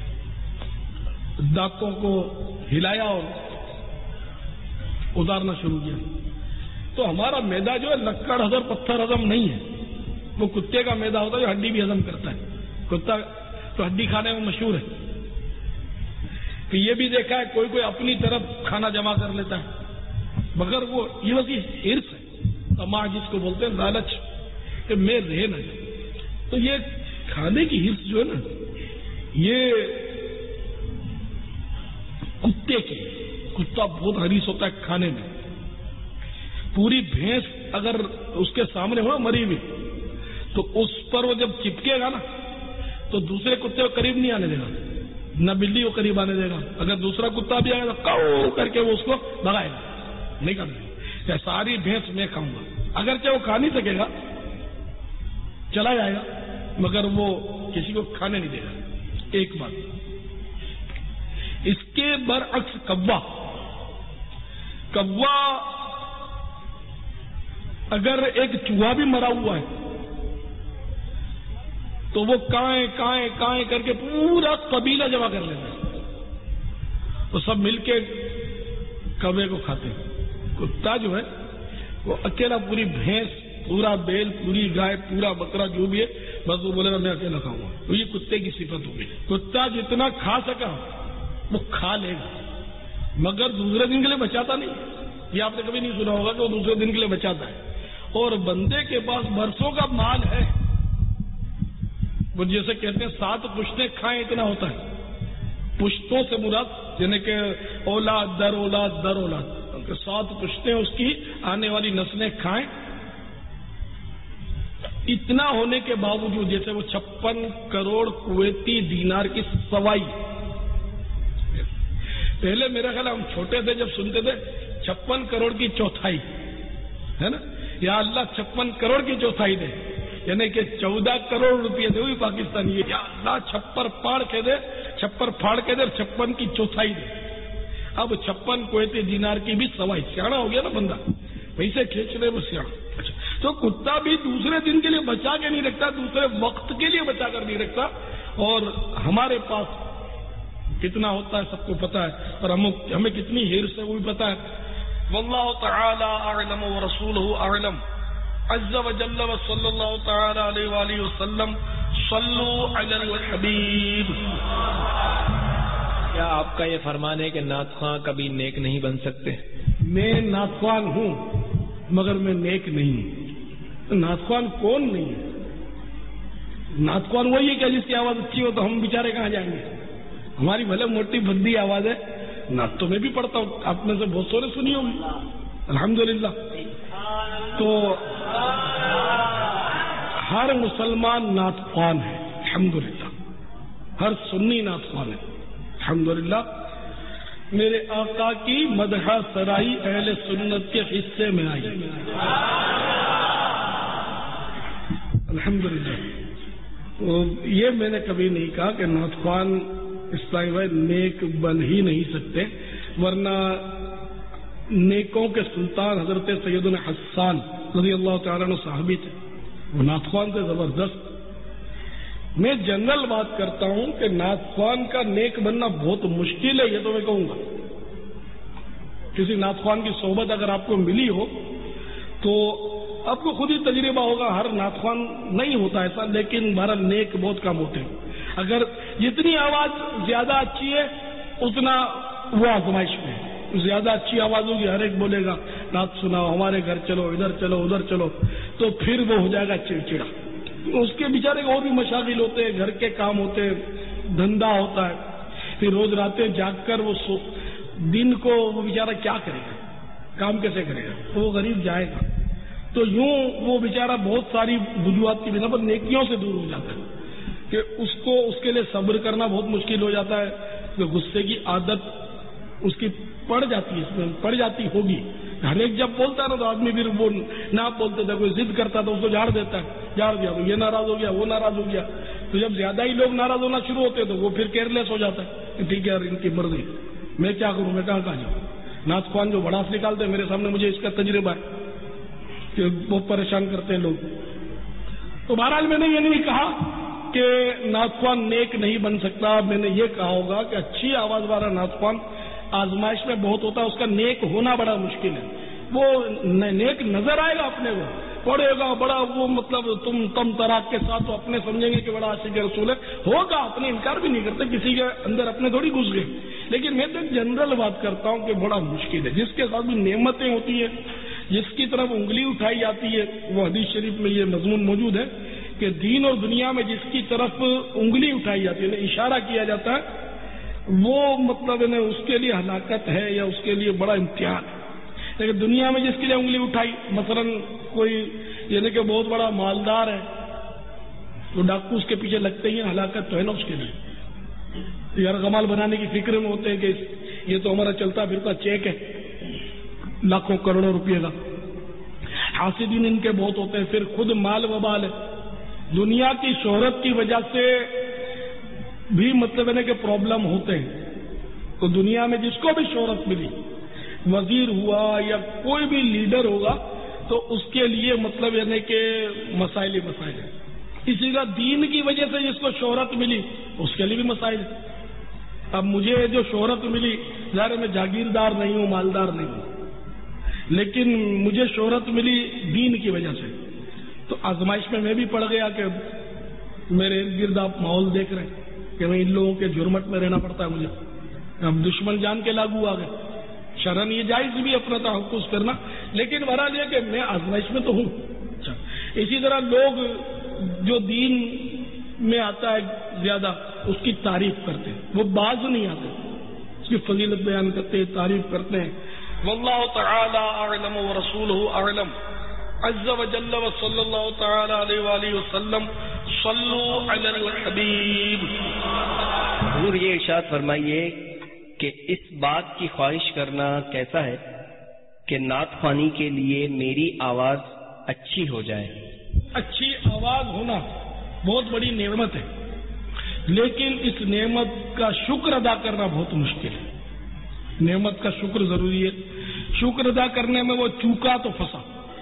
دانتوں کو ہلایا اور اتارنا شروع کیا. تو ہمارا میدا جو ہے لکڑ ہضم پتھر ہضم نہیں ہے, وہ کتے کا میدا ہوتا ہے جو ہڈی بھی ہضم کرتا ہے. کتا تو ہڈی کھانے میں مشہور ہے. کہ یہ بھی دیکھا ہے کوئی اپنی طرف کھانا جمع کر لیتا ہے, مگر وہ یہ ہوتی ہرس ہے, طمع جس کو بولتے ہیں, لالچ کہ میں رہ نہ جاؤں. تو یہ کھانے کی ہرس جو ہے نا, یہ کتے کی, کتا بہت حریص ہوتا ہے کھانے میں. پوری بھینس اگر اس کے سامنے ہو مری ہوئی, تو اس پر وہ جب چپکے گا نا تو دوسرے کتے کو قریب نہیں آنے دے گا, نہ بلی کو قریب آنے دے گا. اگر دوسرا کتا بھی آئے گا تو کر کے وہ اس کو بھگائے گا, نہیں کرنے گا. ساری بھینس میں کھاؤں گا, اگرچہ وہ کھا نہیں سکے گا, چلا جائے گا, مگر وہ کسی کو کھانے نہیں دے گا. ایک بات. اس کے برعکس کوا اگر ایک چوہا بھی مرا ہوا ہے تو وہ کائیں کر کے پورا قبیلہ جمع کر لیتا ہے, تو سب مل کے کوے کو کھاتے ہیں. کتا جو ہے وہ اکیلا پوری بھینس, پورا بیل, پوری گائے, پورا بکرا جو بھی ہے بس وہ بولے گا میں اکیلا کھاؤں گا. تو یہ کتے کی صفت ہوگی. کتا جتنا کھا سکا وہ کھا لے گا, مگر دوسرے دن کے لیے بچاتا نہیں. یہ آپ نے کبھی نہیں سنا ہوگا کہ وہ دوسرے دن کے لیے بچاتا ہے. اور بندے کے پاس برسوں کا مال ہے, وہ جیسے کہتے ہیں 7 پشتیں کھائیں اتنا ہوتا ہے. پشتوں سے مراد یعنی کہ اولاد در اولاد در اولاد, 7 پشتیں اس کی آنے والی نسلیں کھائیں. اتنا ہونے کے باوجود جیسے وہ 56 کروڑ کویتی دینار کی سوائی. پہلے میرا خیال ہم چھوٹے تھے جب سنتے تھے 56 کروڑ کی چوتھائی ہے نا, یا اللہ 56 کروڑ کی چوتھائی دے, یعنی کہ 14 کروڑ روپئے دے ہوئی پاکستانی, یا اللہ چھپر پھاڑ کے دے 56 کی چوتھائی دے. اب 56 کویتی دینار کی بھی سوائی. سیاڑا ہو گیا نا بندہ, پیسے کھینچ رہے وہ سیاڑا. تو کتا بھی دوسرے دن کے لیے بچا کے نہیں رکھتا, دوسرے وقت کے لیے بچا کر نہیں رکھتا. اور ہمارے پاس کتنا ہوتا ہے سب کو پتا ہے, اور ہمیں کتنی ہرس ہے وہ بھی پتا ہے. واللہ تعالی اعلم ورسولہ اعلم عز وجل وصلی اللہ تعالی علیہ وآلہ وسلم صلو علی الحبیب. کیا آپ کا یہ فرمان ہے کہ نعت خواں کبھی نیک نہیں بن سکتے؟ میں نعت خواں ہوں مگر میں نیک نہیں ہوں. نعت خواں کون نہیں ہے؟ نعت خواں وہی ہے کہ جس کی آواز اچھی ہو تو ہم بیچارے کہاں جائیں گے؟ ہماری بھلے موٹی بھدی آواز ہے. نعت تو میں بھی پڑھتا ہوں, آپ میں سے بہت سو نے سنی ہوگی الحمدللہ. تو ہر مسلمان نعت خواں ہے الحمدللہ, ہر سنی نعت خواں ہے الحمدللہ. میرے آقا کی مدح سرائی اہل سنت کے حصے میں آئی الحمدللہ. تو یہ میں نے کبھی نہیں کہا کہ نعت خواں اسلامی بھائی نیک بن ہی نہیں سکتے, ورنہ نیکوں کے سلطان حضرت سیدنا حسان رضی اللہ تعالیٰ عنہ صحابی تھے, وہ نعت خواں سے زبردست. میں جنرل بات کرتا ہوں کہ نعت خواں کا نیک بننا بہت مشکل ہے, یہ تو میں کہوں گا. کسی نعت خواں کی صحبت اگر آپ کو ملی ہو تو آپ کو خود ہی تجربہ ہوگا. ہر نعت خواں نہیں ہوتا ایسا, لیکن بہرحال نیک بہت کم ہوتے ہیں. اگر جتنی آواز زیادہ اچھی ہے اتنا وہ آزمائش میں ہے. زیادہ اچھی آواز ہوگی, ہر ایک بولے گا نعت سناؤ, ہمارے گھر چلو, ادھر چلو, ادھر چلو, تو پھر وہ ہو جائے گا چڑچڑا. اس کے بیچارے اور بھی مشاغل ہوتے ہیں, گھر کے کام ہوتے ہیں, دھندا ہوتا ہے, پھر روز راتیں جاگ کر وہ دن کو وہ بیچارہ کیا کرے گا, کام کیسے کرے گا, تو وہ غریب جائے گا. تو یوں وہ بیچارہ بہت ساری وجوہات کی بنا پر نیکیوں سے دور ہو جاتا ہے کہ اس کے لیے صبر کرنا بہت مشکل ہو جاتا ہے, کہ غصے کی عادت اس کی پڑ جاتی ہے, اس میں پڑ جاتی ہوگی. ہر ایک جب بولتا ہے نا تو آدمی پھر وہ نہ بولتے تھے, کوئی ضد کرتا تو اس کو جھاڑ دیتا ہے, جھاڑ دیا تو یہ ناراض ہو گیا, وہ ناراض ہو گیا. تو جب زیادہ ہی لوگ ناراض ہونا شروع ہوتے ہیں تو وہ پھر کیئرلیس ہو جاتا ہے کہ ٹھیک ہے یار ان کی مرضی, میں کیا کروں, میں کہاں جاؤں. نعت خواں جو بڑاس نکالتے ہیں میرے سامنے, مجھے اس کا تجربہ ہے کہ بہت پریشان کرتے ہیں لوگ. تو بہرحال میں نے یہ نہیں کہا کہ نعت خواں نیک نہیں بن سکتا, میں نے یہ کہا ہوگا کہ اچھی آواز والا نعت خواں آزمائش میں بہت ہوتا ہے, اس کا نیک ہونا بڑا مشکل ہے. وہ نیک نظر آئے گا اپنے کو, پڑھے گا بڑا وہ مطلب تم تراک کے ساتھ, تو اپنے سمجھیں گے کہ بڑا عاشق رسول ہے, ہوگا, اپنے انکار بھی نہیں کرتے, کسی کے اندر اپنے تھوڑی گھس گئے. لیکن میں تو ایک جنرل بات کرتا ہوں کہ بڑا مشکل ہے. جس کے ساتھ بھی نعمتیں ہوتی ہیں, جس کی طرف انگلی اٹھائی جاتی ہے, وہ حدیث شریف میں یہ مضمون موجود ہے کہ دین اور دنیا میں جس کی طرف انگلی اٹھائی جاتی ہے, اشارہ کیا جاتا ہے, وہ مطلب اس کے لیے ہلاکت ہے یا اس کے لیے بڑا امتحان ہے. لیکن دنیا میں جس کے لیے انگلی اٹھائی, مثلا کوئی یعنی کہ بہت بڑا مالدار ہے, تو ڈاکو اس کے پیچھے لگتے ہی, ہلاکت تو ہے نا اس کے لیے. یار کمال بنانے کی فکر میں ہوتے ہیں کہ یہ تو ہمارا چلتا پھرتا چیک ہے لاکھوں کروڑوں روپئے کا. حاسدین ان کے بہت ہوتے ہیں, پھر خود مال وبال ہے. دنیا کی شہرت کی وجہ سے بھی مطلب ہے کہ پرابلم ہوتے ہیں. تو دنیا میں جس کو بھی شہرت ملی, وزیر ہوا یا کوئی بھی لیڈر ہوگا, تو اس کے لیے مطلب یعنی کہ مسائل ہی مسائل ہیں. اسی طرح دین کی وجہ سے جس کو شہرت ملی اس کے لیے بھی مسائل ہیں. اب مجھے جو شہرت ملی, ظاہر میں جاگیردار نہیں ہوں, مالدار نہیں ہوں, لیکن مجھے شہرت ملی دین کی وجہ سے, تو آزمائش میں بھی پڑ گیا کہ میرے ارد گرد آپ ماحول دیکھ رہے ہیں کہ میں ان لوگوں کے جرمٹ میں رہنا پڑتا ہے مجھے. اب دشمن جان کے لاگو آ گئے, شرن یہ جائز بھی اپنا تحفظ کرنا, لیکن بہرحال یہ کہ میں آزمائش میں تو ہوں. اسی طرح لوگ جو دین میں آتا ہے زیادہ اس کی تعریف کرتے ہیں, وہ باز نہیں آتے, اس کی فضیلت بیان کرتے ہیں, تعریف کرتے ہیں. واللہ تعالی اعلم ورسولہ اعلم عز وجل وصلی اللہ تعالی علیہ وآلہ وسلم صلو علی الحبیب. حضور یہ ارشاد فرمائیے کہ اس بات کی خواہش کرنا کیسا ہے کہ نعت خوانی کے لیے میری آواز اچھی ہو جائے. اچھی آواز ہونا بہت بڑی نعمت ہے, لیکن اس نعمت کا شکر ادا کرنا بہت مشکل ہے. نعمت کا شکر ضروری ہے, شکر ادا کرنے میں وہ چوکا تو پھنسا,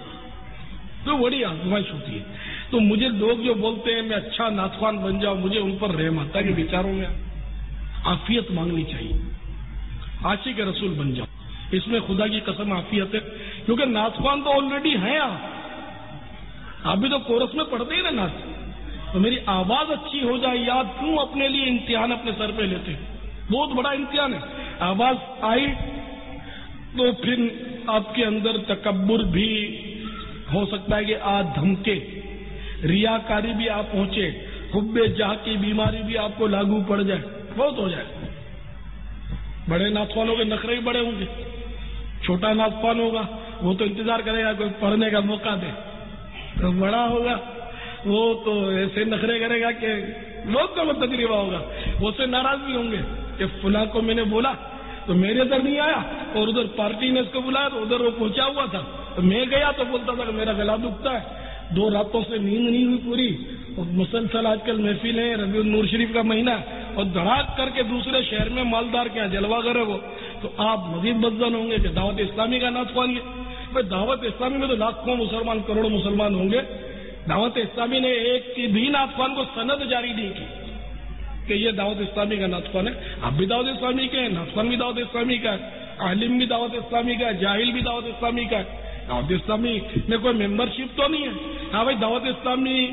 تو بڑی آزمائش ہوتی ہے. تو مجھے لوگ جو بولتے ہیں میں اچھا نعت خوان بن جاؤں, مجھے ان پر رحم آتا ہے کہ بیچاروں میں عافیت مانگنی چاہیے, عاشق رسول بن جاؤں. اس میں خدا کی قسم عافیت ہے، کیونکہ نعت خوان تو آلریڈی ہیں آپ بھی تو کورس میں پڑھتے ہی نا نعت، تو میری آواز اچھی ہو جائے، یاد کیوں اپنے لیے امتحان اپنے سر پہ لیتے؟ بہت بڑا امتحان ہے۔ آواز آئی تو پھر آپ کے اندر تکبر بھی ہو سکتا ہے کہ دھمکے، ریاکاری بھی آپ پہنچے، حب جاہ کی بیماری بھی آپ کو لاگو پڑ جائے، بہت ہو جائے۔ بڑے نعتخوانوں کے نخرے ہی بڑے ہوں گے، چھوٹا نعتخوان ہوگا وہ تو انتظار کرے گا کوئی پڑھنے کا موقع دے، تو بڑا ہوگا وہ تو ایسے نخرے کرے گا کہ بہت کم تجربہ ہوگا، وہ سے ناراض بھی ہوں گے کہ فلاں کو میں نے بولا تو میرے ادھر نہیں آیا، اور ادھر پارٹی نے اس کو بلایا تو ادھر وہ پہنچا ہوا تھا، تو میں گیا تو بولتا تھا کہ میرا گلا دکھتا ہے، 2 راتوں سے نیند نہیں ہوئی پوری، اور مسلسل آج کل محفل ہے، ربیع النور شریف کا مہینہ، اور دھڑاک کر کے دوسرے شہر میں مالدار کیا جلوہ گر ہے وہ، تو آپ مزید بدزن ہوں گے کہ دعوت اسلامی کا نعت خوان یہ۔ بھائی دعوت اسلامی میں تو لاکھوں مسلمان، کروڑوں مسلمان ہوں گے، دعوت اسلامی نے ایک کی بھی نعت خوان کو سند جاری نہیں کی کہ یہ دعوت اسلامی کا نعت خوان ہے۔ آپ بھی دعوت اسلامی کے ہیں، نعت خوان بھی دعوت اسلامی کا ہے، عالم بھی دعوت اسلامی کا ہے، جاہل بھی دعوت اسلامی کا ہے۔ دعوت اسلامی میں کوئی ممبر شپ تو نہیں ہے، ہاں بھائی دعوت اسلامی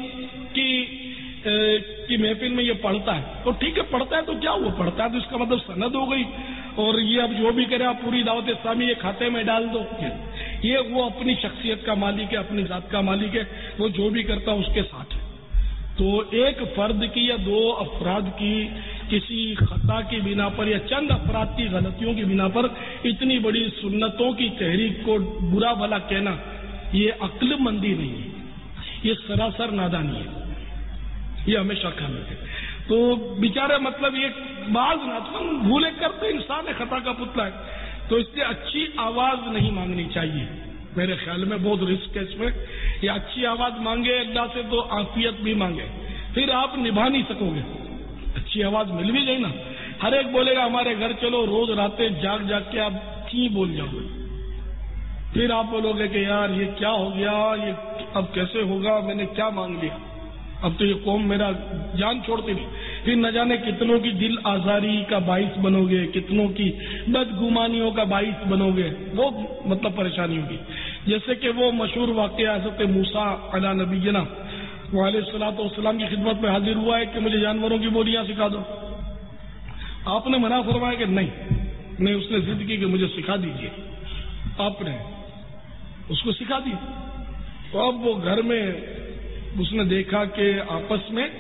کی محفل میں یہ پڑھتا ہے تو ٹھیک ہے، پڑھتا ہے تو کیا ہوا، پڑھتا ہے تو اس کا مطلب سند ہو گئی، اور یہ اب جو بھی کرے آپ پوری دعوت اسلامی یہ کھاتے میں ڈال دو، یہ وہ اپنی شخصیت کا مالک ہے، اپنی ذات کا مالک ہے، وہ جو بھی کرتا اس کے ساتھ ہے۔ تو ایک فرد کی یا 2 افراد کی کسی خطا کی بنا پر یا چند افراد کی غلطیوں کی بنا پر اتنی بڑی سنتوں کی تحریک کو برا بھلا کہنا یہ عقل مندی نہیں ہے، یہ سراسر نادانی ہے، یہ ہمیشہ خیال رکھے۔ تو بیچارے مطلب یہ بعض نعتخوان بھولے کرتے، انسان ہے، خطا کا پتلا ہے، تو اس سے اچھی آواز نہیں مانگنی چاہیے، میرے خیال میں بہت رسک ہے اس میں۔ یہ اچھی آواز مانگے اللہ سے تو عافیت بھی مانگے، پھر آپ نبھا نہیں سکو گے۔ اچھی آواز مل بھی گئی نا، ہر ایک بولے گا ہمارے گھر چلو، روز راتیں جاگ جاگ کے آپ کی بول جاؤ گے، پھر آپ بولو گے کہ یار یہ کیا ہو گیا، یہ اب کیسے ہوگا، میں نے کیا مانگ لیا، اب تو یہ قوم میرا جان چھوڑتی نہیں، پھر نہ جانے کتنوں کی دل آزاری کا باعث بنو گے، کتنوں کی بدگمانیوں کا باعث بنو گے، وہ مطلب پریشانی ہوگی۔ جیسے کہ وہ مشہور واقعہ حضرت موسیٰ علیہ نبینا علیہ الصلوۃ والسلام کی خدمت میں حاضر ہوا ہے کہ مجھے جانوروں کی بولیاں سکھا دو، آپ نے منع فرمایا کہ نہیں، اس نے ضد کی کہ مجھے سکھا دیجیے، آپ نے اس کو سکھا دی۔ تو اب وہ گھر میں اس نے دیکھا کہ آپس میں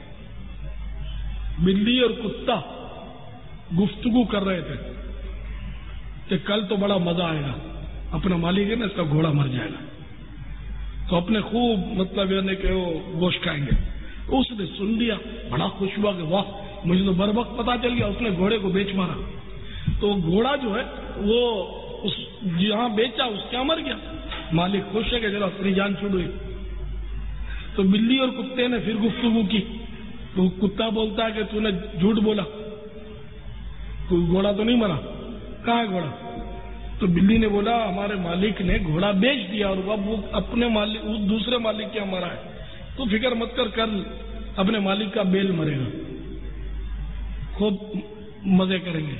بلی اور کتا گفتگو کر رہے تھے کہ کل تو بڑا مزہ آئے گا، اپنا مالک ہے نا، اس کا گھوڑا مر جائے گا تو اپنے خوب مطلب یعنی کہ وہ گوشت کھائیں گے۔ اس نے سن لیا، بڑا خوش ہوا کہ واہ مجھے تو بر وقت پتا چل گیا، اس نے گھوڑے کو بیچ مارا، تو گھوڑا جو ہے وہ جہاں بیچا اس کیا مر گیا، مالک خوش ہے کہ چلو اپنی جان چھوڑ ہوئی۔ تو بلی اور کتے نے پھر گفتگو کی، تو کتا بولتا ہے کہ تو نے جھوٹ بولا، کوئی گھوڑا تو نہیں مرا، کہاں ہے گھوڑا؟ تو بلی نے بولا ہمارے مالک نے گھوڑا بیچ دیا اور اب وہ اپنے مالک دوسرے مالک کیا مرا ہے، تو فکر مت کر، کل اپنے مالک کا بیل مرے گا، خوب مزے کریں گے۔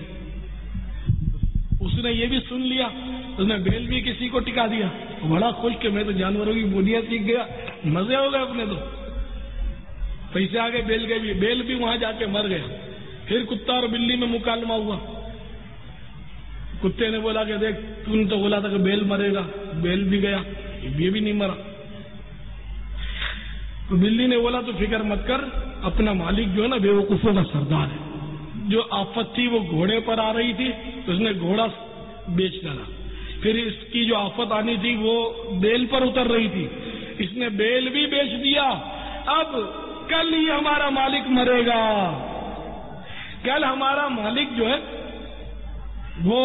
اس نے یہ بھی سن لیا، اس نے بیل بھی کسی کو ٹکا دیا، بڑا خوش کہ میں تو جانوروں کی بولیاں سیکھ گیا، مزے ہو گئے اپنے تو، پیسے آگے بیل گئے بھی، بیل بھی وہاں جا کے مر گیا۔ پھر کتا اور بلی میں مکالمہ ہوا، کتے نے بولا کہ دیکھ تو نے تو بولا تھا کہ بیل مرے گا، بیل بھی گیا، یہ بھی نہیں مرا۔ تو بلی نے بولا تو فکر مت کر، اپنا مالک جو ہے نا بیوقوفوں کا سردار ہے، جو آفت تھی وہ گھوڑے پر آ رہی تھی تو اس نے گھوڑا بیچ ڈالا، پھر اس کی جو آفت آنی تھی وہ بیل پر اتر رہی تھی، اس نے بیل بھی بیچ دیا، اب کل ہی ہمارا مالک مرے گا، کل ہمارا مالک جو ہے وہ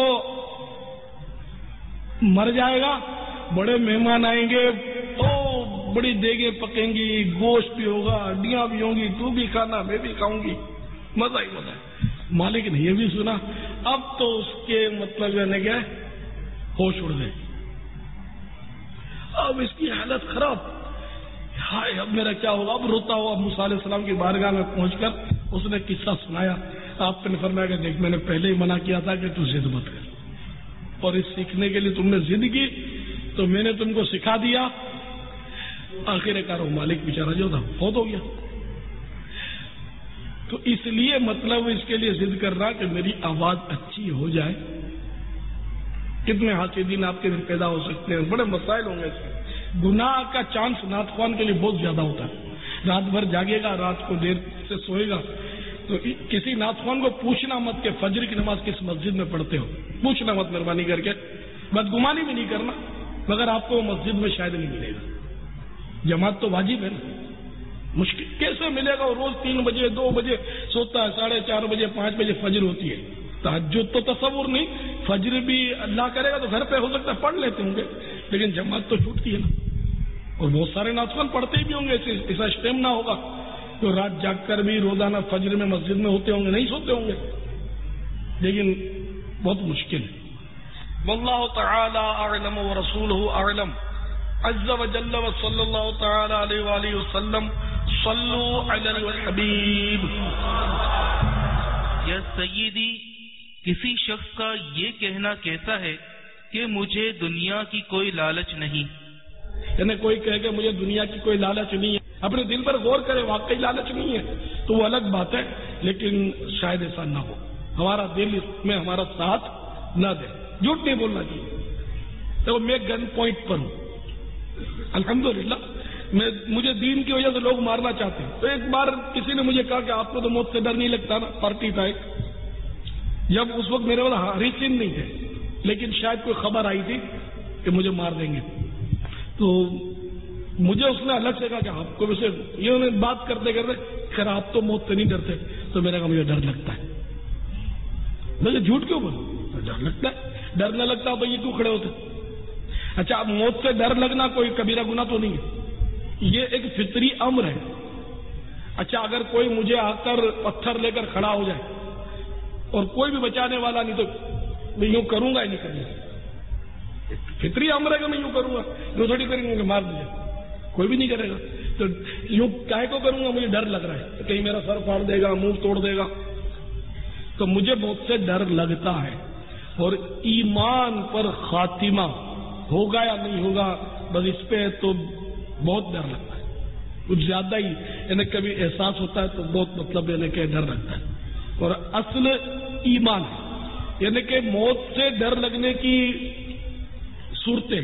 مر جائے گا، بڑے مہمان آئیں گے تو بڑی دیگیں پکیں گی، گوشت بھی ہوگا، ہڈیاں بھی ہوں گی، تو بھی کھانا میں بھی کھاؤں گی، مزہ ہی مزہ ہے۔ مالک نے یہ بھی سنا، اب تو اس کے مطلب یعنی کہ ہوش اڑ گئے، اب اس کی حالت خراب، ہائے اب میرا کیا ہوگا، اب روتا ہوا موسیٰ علیہ السلام کی بارگاہ میں پہنچ کر اس نے قصہ سنایا۔ آپ نے فرمایا کہ دیکھ میں نے پہلے ہی منع کیا تھا کہ تو ضد مت کر، اور اس سیکھنے کے لیے تم نے ضد کی تو میں نے تم کو سکھا دیا. آخر کار وہ مالک بیچارہ جو تھا فوت ہو گیا. تو اس لیے مطلب اس کے لیے ضد کر رہا کہ میری آواز اچھی ہو جائے. کتنے حاسدین آپ کے دل پیدا ہو سکتے ہیں, بڑے مسائل ہوں گے اس میں. گناہ کا چانس نعت خوان کے لیے بہت زیادہ ہوتا ہے. رات بھر جاگے گا, رات کو دیر سے سوئے گا, تو کسی نعت خوان کو پوچھنا مت کہ فجر کی نماز کس مسجد میں پڑھتے ہو. پوچھنا مت مہربانی کر کے, بدگمانی بھی نہیں کرنا, مگر آپ کو مسجد میں شاید نہیں ملے گا. جماعت تو واجب ہے نا, مشکل کیسے ملے گا؟ وہ روز 3 بجے 2 بجے سوتا ہے, 4:30 بجے 5 بجے فجر ہوتی ہے. تہجد تو تصور نہیں, فجر بھی اللہ کرے گا تو گھر پہ ہو سکتا ہے پڑھ لیتے ہوں گے, لیکن جماعت تو چھوٹتی ہے نا. اور بہت سارے ناخوان پڑھتے بھی ہوں گے, ایسا اسٹیم نہ ہوگا تو رات جاگ کر بھی روزانہ فجر میں مسجد میں ہوتے ہوں گے, نہیں سوتے ہوں گے, لیکن بہت مشکل ہے. واللہ تعالی اعلم ورسولہ اعلم عز وجل وصلی اللہ تعالی علیہ وآلہ وسلم. صلو علی الحبیب. یا سیدی, کسی شخص کا یہ کہنا کیسا ہے کہ مجھے دنیا کی کوئی لالچ نہیں. یعنی کوئی کہے کہ مجھے دنیا کی کوئی لالچ نہیں ہے, اپنے دل پر غور کرے, واقعی لالچ نہیں ہے تو وہ الگ بات ہے, لیکن شاید ایسا نہ ہو, ہمارا دل اس میں ہمارا ساتھ نہ دے. جھوٹ نہیں بولنا چاہیے. تو میں گن پوائنٹ پر ہوں, الحمدللہ. مجھے دین کی وجہ سے لوگ مارنا چاہتے ہیں. تو ایک بار کسی نے مجھے کہا کہ آپ کو تو موت سے ڈر نہیں لگتا نا, پارٹی تھا ایک, جب اس وقت میرے پاس حریصین نہیں تھے, لیکن شاید کوئی خبر آئی تھی کہ مجھے مار دیں گے, تو مجھے اس نے الگ سے کہا کہ آپ کو ویسے یہ بات کرتے کرتے خیر آپ تو موت سے نہیں ڈرتے, تو میں نے کہا مجھے ڈر لگتا ہے. مجھے جھوٹ کیوں بولوں, ڈر لگتا ہے. ڈر نہ لگتا تو یہ کیوں کھڑے ہوتے؟ اچھا, اب موت سے ڈر لگنا کوئی کبیرہ گناہ تو نہیں ہے, یہ ایک فطری امر ہے. اچھا, اگر کوئی مجھے آ کر پتھر لے کر کھڑا ہو جائے اور کوئی بھی بچانے والا نہیں, تو میں یوں کروں گا ہی نہیں کرنا. فطری امر ہے کہ میں یوں کروں گا, یوں تھوڑی کریں گے کہ مار دیا, کوئی بھی نہیں کرے گا. تو یوں کاہے کو کروں گا؟ مجھے ڈر لگ رہا ہے کہیں میرا سر پھاڑ دے گا, منہ توڑ دے گا. تو مجھے موت سے ڈر لگتا ہے. اور ایمان پر خاتمہ ہوگا یا نہیں ہوگا, بس اس پہ تو بہت ڈر لگتا ہے, کچھ زیادہ ہی. یعنی کبھی احساس ہوتا ہے تو بہت مطلب یعنی کہ ڈر لگتا ہے. اور اصل ایمان ہے, یعنی کہ موت سے ڈر لگنے کی صورتیں,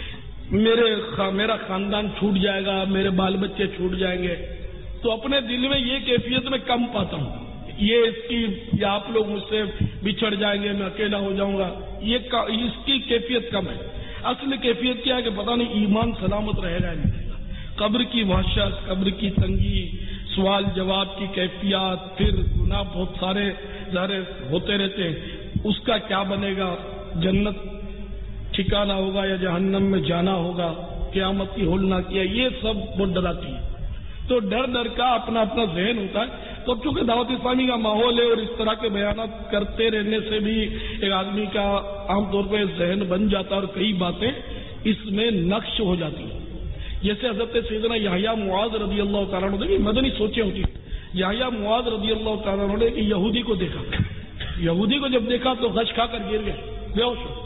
میرا خاندان چھوٹ جائے گا, میرے بال بچے چھوٹ جائیں گے, تو اپنے دل میں یہ کیفیت میں کم پاتا ہوں. یہ اس کی, یا آپ لوگ مجھ سے بچھڑ جائیں گے, میں اکیلا ہو جاؤں گا, یہ اس کی کیفیت کم ہے. اصل کیفیت کیا ہے کہ پتہ نہیں ایمان سلامت رہے گا نہیں رہے گا. قبر کی وحشت, قبر کی تنگی, سوال جواب کی کیفیات, پھر گناہ بہت سارے ظاہر ہوتے رہتے ہیں, اس کا کیا بنے گا, جنت ٹھکانا ہوگا یا جہنم میں جانا ہوگا, قیامت کی ہولنا کیا, یہ سب بہت ڈراتی ہے. تو ڈر ڈر کا اپنا اپنا ذہن ہوتا ہے. تو اب چونکہ دعوت اسلامی کا ماحول ہے اور اس طرح کے بیانات کرتے رہنے سے بھی ایک آدمی کا عام طور پہ ذہن بن جاتا ہے اور کئی باتیں اس میں نقش ہو جاتی ہیں. جیسے حضرت سیدنا یحییٰ معاذ رضی اللہ تعالیٰ عنہ کی مدنی سوچیں ہوتی ہیں. یحییٰ معاذ رضی اللہ تعالیٰ عنہ نے ایک یہودی کو دیکھا, یہودی کو جب دیکھا تو غش کھا کر گر گئے, بے ہوش ہو.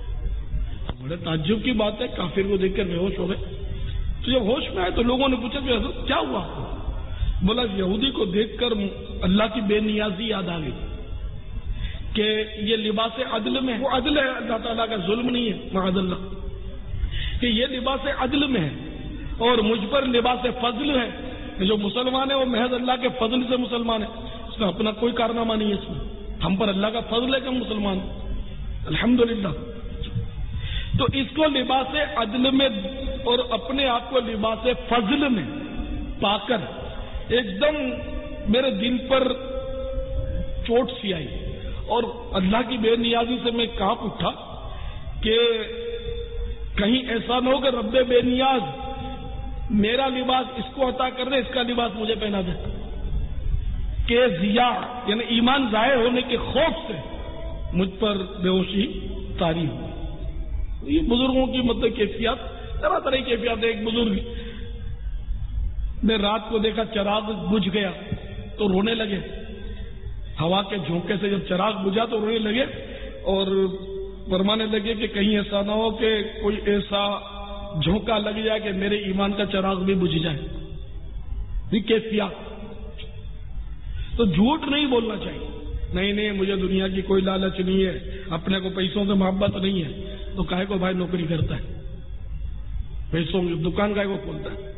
بڑے تعجب کی بات ہے, کافر کو دیکھ کر بے ہوش ہو گئے. تو جب ہوش میں آئے تو لوگوں نے پوچھا کہ حضرت کیا ہوا آپ کو؟ بولا یہودی کو دیکھ کر اللہ کی بے نیازی یاد آ گئی کہ یہ لباس عدل میں ہے. وہ عدل ہے, اللہ تعالیٰ کا ظلم نہیں ہے, معاذ اللہ, کہ یہ لباس عدل میں ہے اور مجھ پر لباس فضل ہے. جو مسلمان ہے وہ محض اللہ کے فضل سے مسلمان ہے, اس میں اپنا کوئی کارنامہ نہیں ہے. اس میں ہم پر اللہ کا فضل ہے کہ ہم مسلمان ہیں, الحمدللہ. تو اس کو لباس عدل میں اور اپنے آپ کو لباس فضل میں پا کر ایک دم میرے دل پر چوٹ سی آئی اور اللہ کی بے نیازی سے میں کانپ اٹھا کہ کہیں ایسا نہ ہو کہ رب بے نیاز میرا لباس اس کو عطا کر دے, اس کا لباس مجھے پہنا دے. کہ ضیا یعنی ایمان ظاہر ہونے کے خوف سے مجھ پر بے ہوشی طاری ہوئی. یہ بزرگوں کی مطلب کیفیات, طرح طرح کی کیفیات. ایک بزرگ نے رات کو دیکھا چراغ بجھ گیا تو رونے لگے. ہوا کے جھونکے سے جب چراغ بجھا تو رونے لگے اور فرمانے لگے کہ کہیں ایسا نہ ہو کہ کوئی ایسا جھونکا لگ جائے کہ میرے ایمان کا چراغ بھی بجھ جائے. یہ کیفیات. تو جھوٹ نہیں بولنا چاہیے. نہیں مجھے دنیا کی کوئی لالچ نہیں ہے, اپنے کو پیسوں سے محبت نہیں ہے, تو کاہے کو بھائی نوکری کرتا ہے, پیسوں کی دکان کاہے کو کھولتا ہے,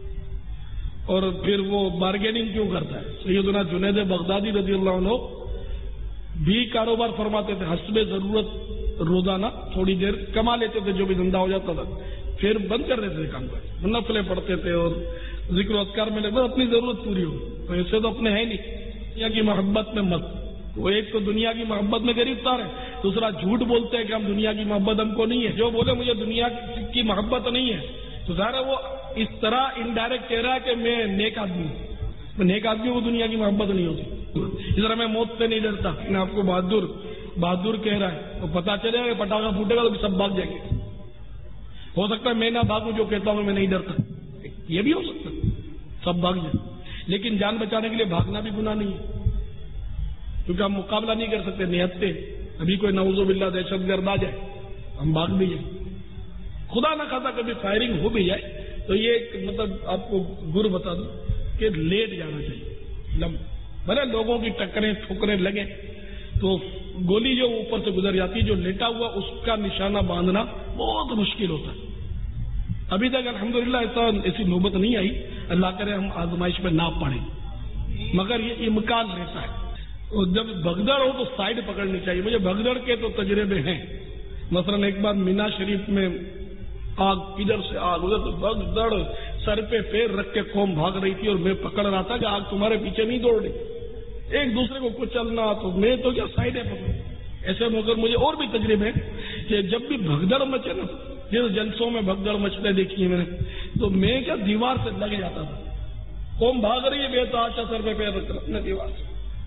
اور پھر وہ بارگیننگ کیوں کرتا ہے. سیدنا جنید بغدادی رضی اللہ عنہ بھی کاروبار فرماتے تھے, حسب ضرورت روزانہ تھوڑی دیر کما لیتے تھے جو بھی دھندا ہو جاتا تھا, پھر بند کر دیتے تھے کام کر, نفلیں پڑھتے تھے اور ذکر و اذکار میں لگے, اپنی ضرورت پوری ہو. تو ایسے تو اپنے ہے نہیں. دنیا کی محبت میں مت, وہ ایک تو دنیا کی محبت میں گرفتار ہے, دوسرا جھوٹ بولتے ہیں کہ ہم دنیا کی محبت ہم کو نہیں ہے. جو بولے مجھے دنیا کی محبت نہیں ہے تو ظاہر ہے وہ اس طرح انڈائریکٹ کہہ رہا ہے کہ میں نیک آدمی ہوں. میں نیک آدمی ہوں, دنیا کی محبت نہیں ہوتی. اس طرح میں موت سے نہیں ڈرتا, میں آپ کو بہادر کہہ رہا ہے, تو پتا چلے گا کہ پٹاخہ پھوٹے گا تو سب بھاگ جائیں گے. ہو سکتا ہے میں نہ بھاگوں, جو کہتا ہوں میں نہیں ڈرتا, یہ بھی ہو سکتا ہے, سب بھاگ جائیں. لیکن جان بچانے کے لیے بھاگنا بھی گناہ نہیں ہے, کیونکہ ہم مقابلہ نہیں کر سکتے نہتے. ابھی کوئی نعوذ باللہ دہشت گرد آ جائے, ہم بھاگ بھی جائیں. خدا نہ خاصا کبھی فائرنگ ہو بھی جائے تو یہ مطلب آپ کو گر بتا دوں کہ لیٹ جانا چاہیے. بھلے لوگوں کی ٹکریں ٹھوکریں لگیں تو گولی جو اوپر سے گزر جاتی ہے, جو لیٹا ہوا اس کا نشانہ باندھنا بہت مشکل ہوتا ہے. ابھی تک الحمدللہ ایسی نوبت نہیں آئی, اللہ کرے ہم آزمائش میں نہ پڑیں, مگر یہ امکان رہتا ہے. اور جب بھگدڑ ہو تو سائڈ پکڑنی چاہیے. مجھے بھگدڑ کے تو تجربے ہیں. مثلا ایک بار مینا شریف میں آگ, ادھر سے آگ, ادھر سے بھگدڑ, سر پہ پیر رکھ کے قوم بھاگ رہی تھی اور میں پکڑ رہا تھا کہ آگ تمہارے پیچھے نہیں دوڑ رہی, ایک دوسرے کو کچلنا, تو میں تو کیا سائڈیں پکڑوں. ایسے مگر مجھے اور بھی تجربے ہیں کہ جب بھی بھگدڑ مچے نا, جس جلسوں میں بھگدڑ مچتے دیکھی ہے میں نے, تو میں کیا دیوار سے لگ جاتا تھا. قوم بھاگ رہی ہے, بے تحاشا سر پہ پیر رکھ کر اپنے دیوار سے,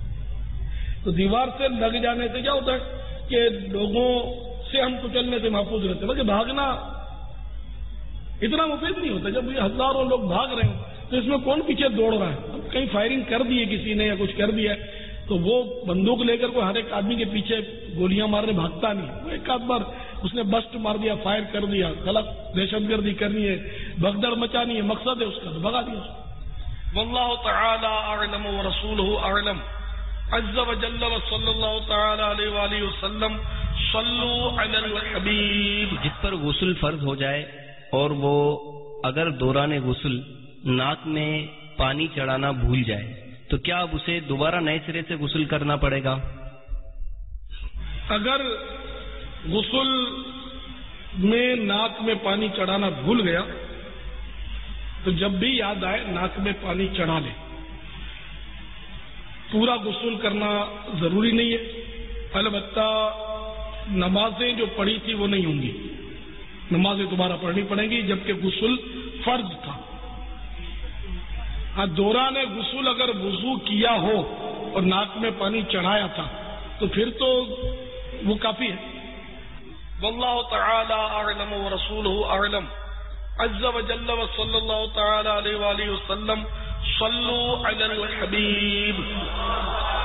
تو دیوار سے لگ جانے سے کیا ہوتا ہے کہ لوگوں سے ہم کچلنے سے محفوظ رہتے ہیں. بلکہ بھاگنا اتنا مفید نہیں ہوتا. جب یہ ہزاروں لوگ بھاگ رہے ہیں تو اس میں کون پیچھے دوڑ رہا ہے. اب کہیں فائرنگ کر دی ہے کسی نے یا کچھ کر دیا ہے تو وہ بندوق لے کر کوئی ہر ایک آدمی کے پیچھے گولیاں مارنے بھاگتا نہیں. وہ ایک آدھ بار اس نے بسٹ مار دیا, فائر کر دیا, غلط دہشت گردی کرنی ہے, بھگدڑ مچانی ہے, مقصد ہے اس کا, تو بھگا دیا. واللہ تعالی اعلم ورسولہ اعلم عز وجل وصلی اللہ تعالی علیہ وآلہ وسلم صلو علی الحبیب. جس پر غسل فرض ہو جائے اور وہ اگر دوران غسل ناک میں پانی چڑھانا بھول جائے تو کیا اب اسے دوبارہ نئے سرے سے غسل کرنا پڑے گا؟ اگر غسل میں ناک میں پانی چڑھانا بھول گیا تو جب بھی یاد آئے ناک میں پانی چڑھا لے. پورا غسل کرنا ضروری نہیں ہے, البتہ نمازیں جو پڑھی تھی وہ نہیں ہوں گی, نمازیں دوبارہ پڑھنی پڑیں گی جبکہ غسل فرض تھا. ہاں, دوران غسل اگر وضو کیا ہو اور ناک میں پانی چڑھایا تھا تو پھر تو وہ کافی ہے. واللہ تعالی اعلم ورسولہ اعلم عز وجل وصلی اللہ تعالی علیہ وآلہ وسلم صلو علی الحبیب.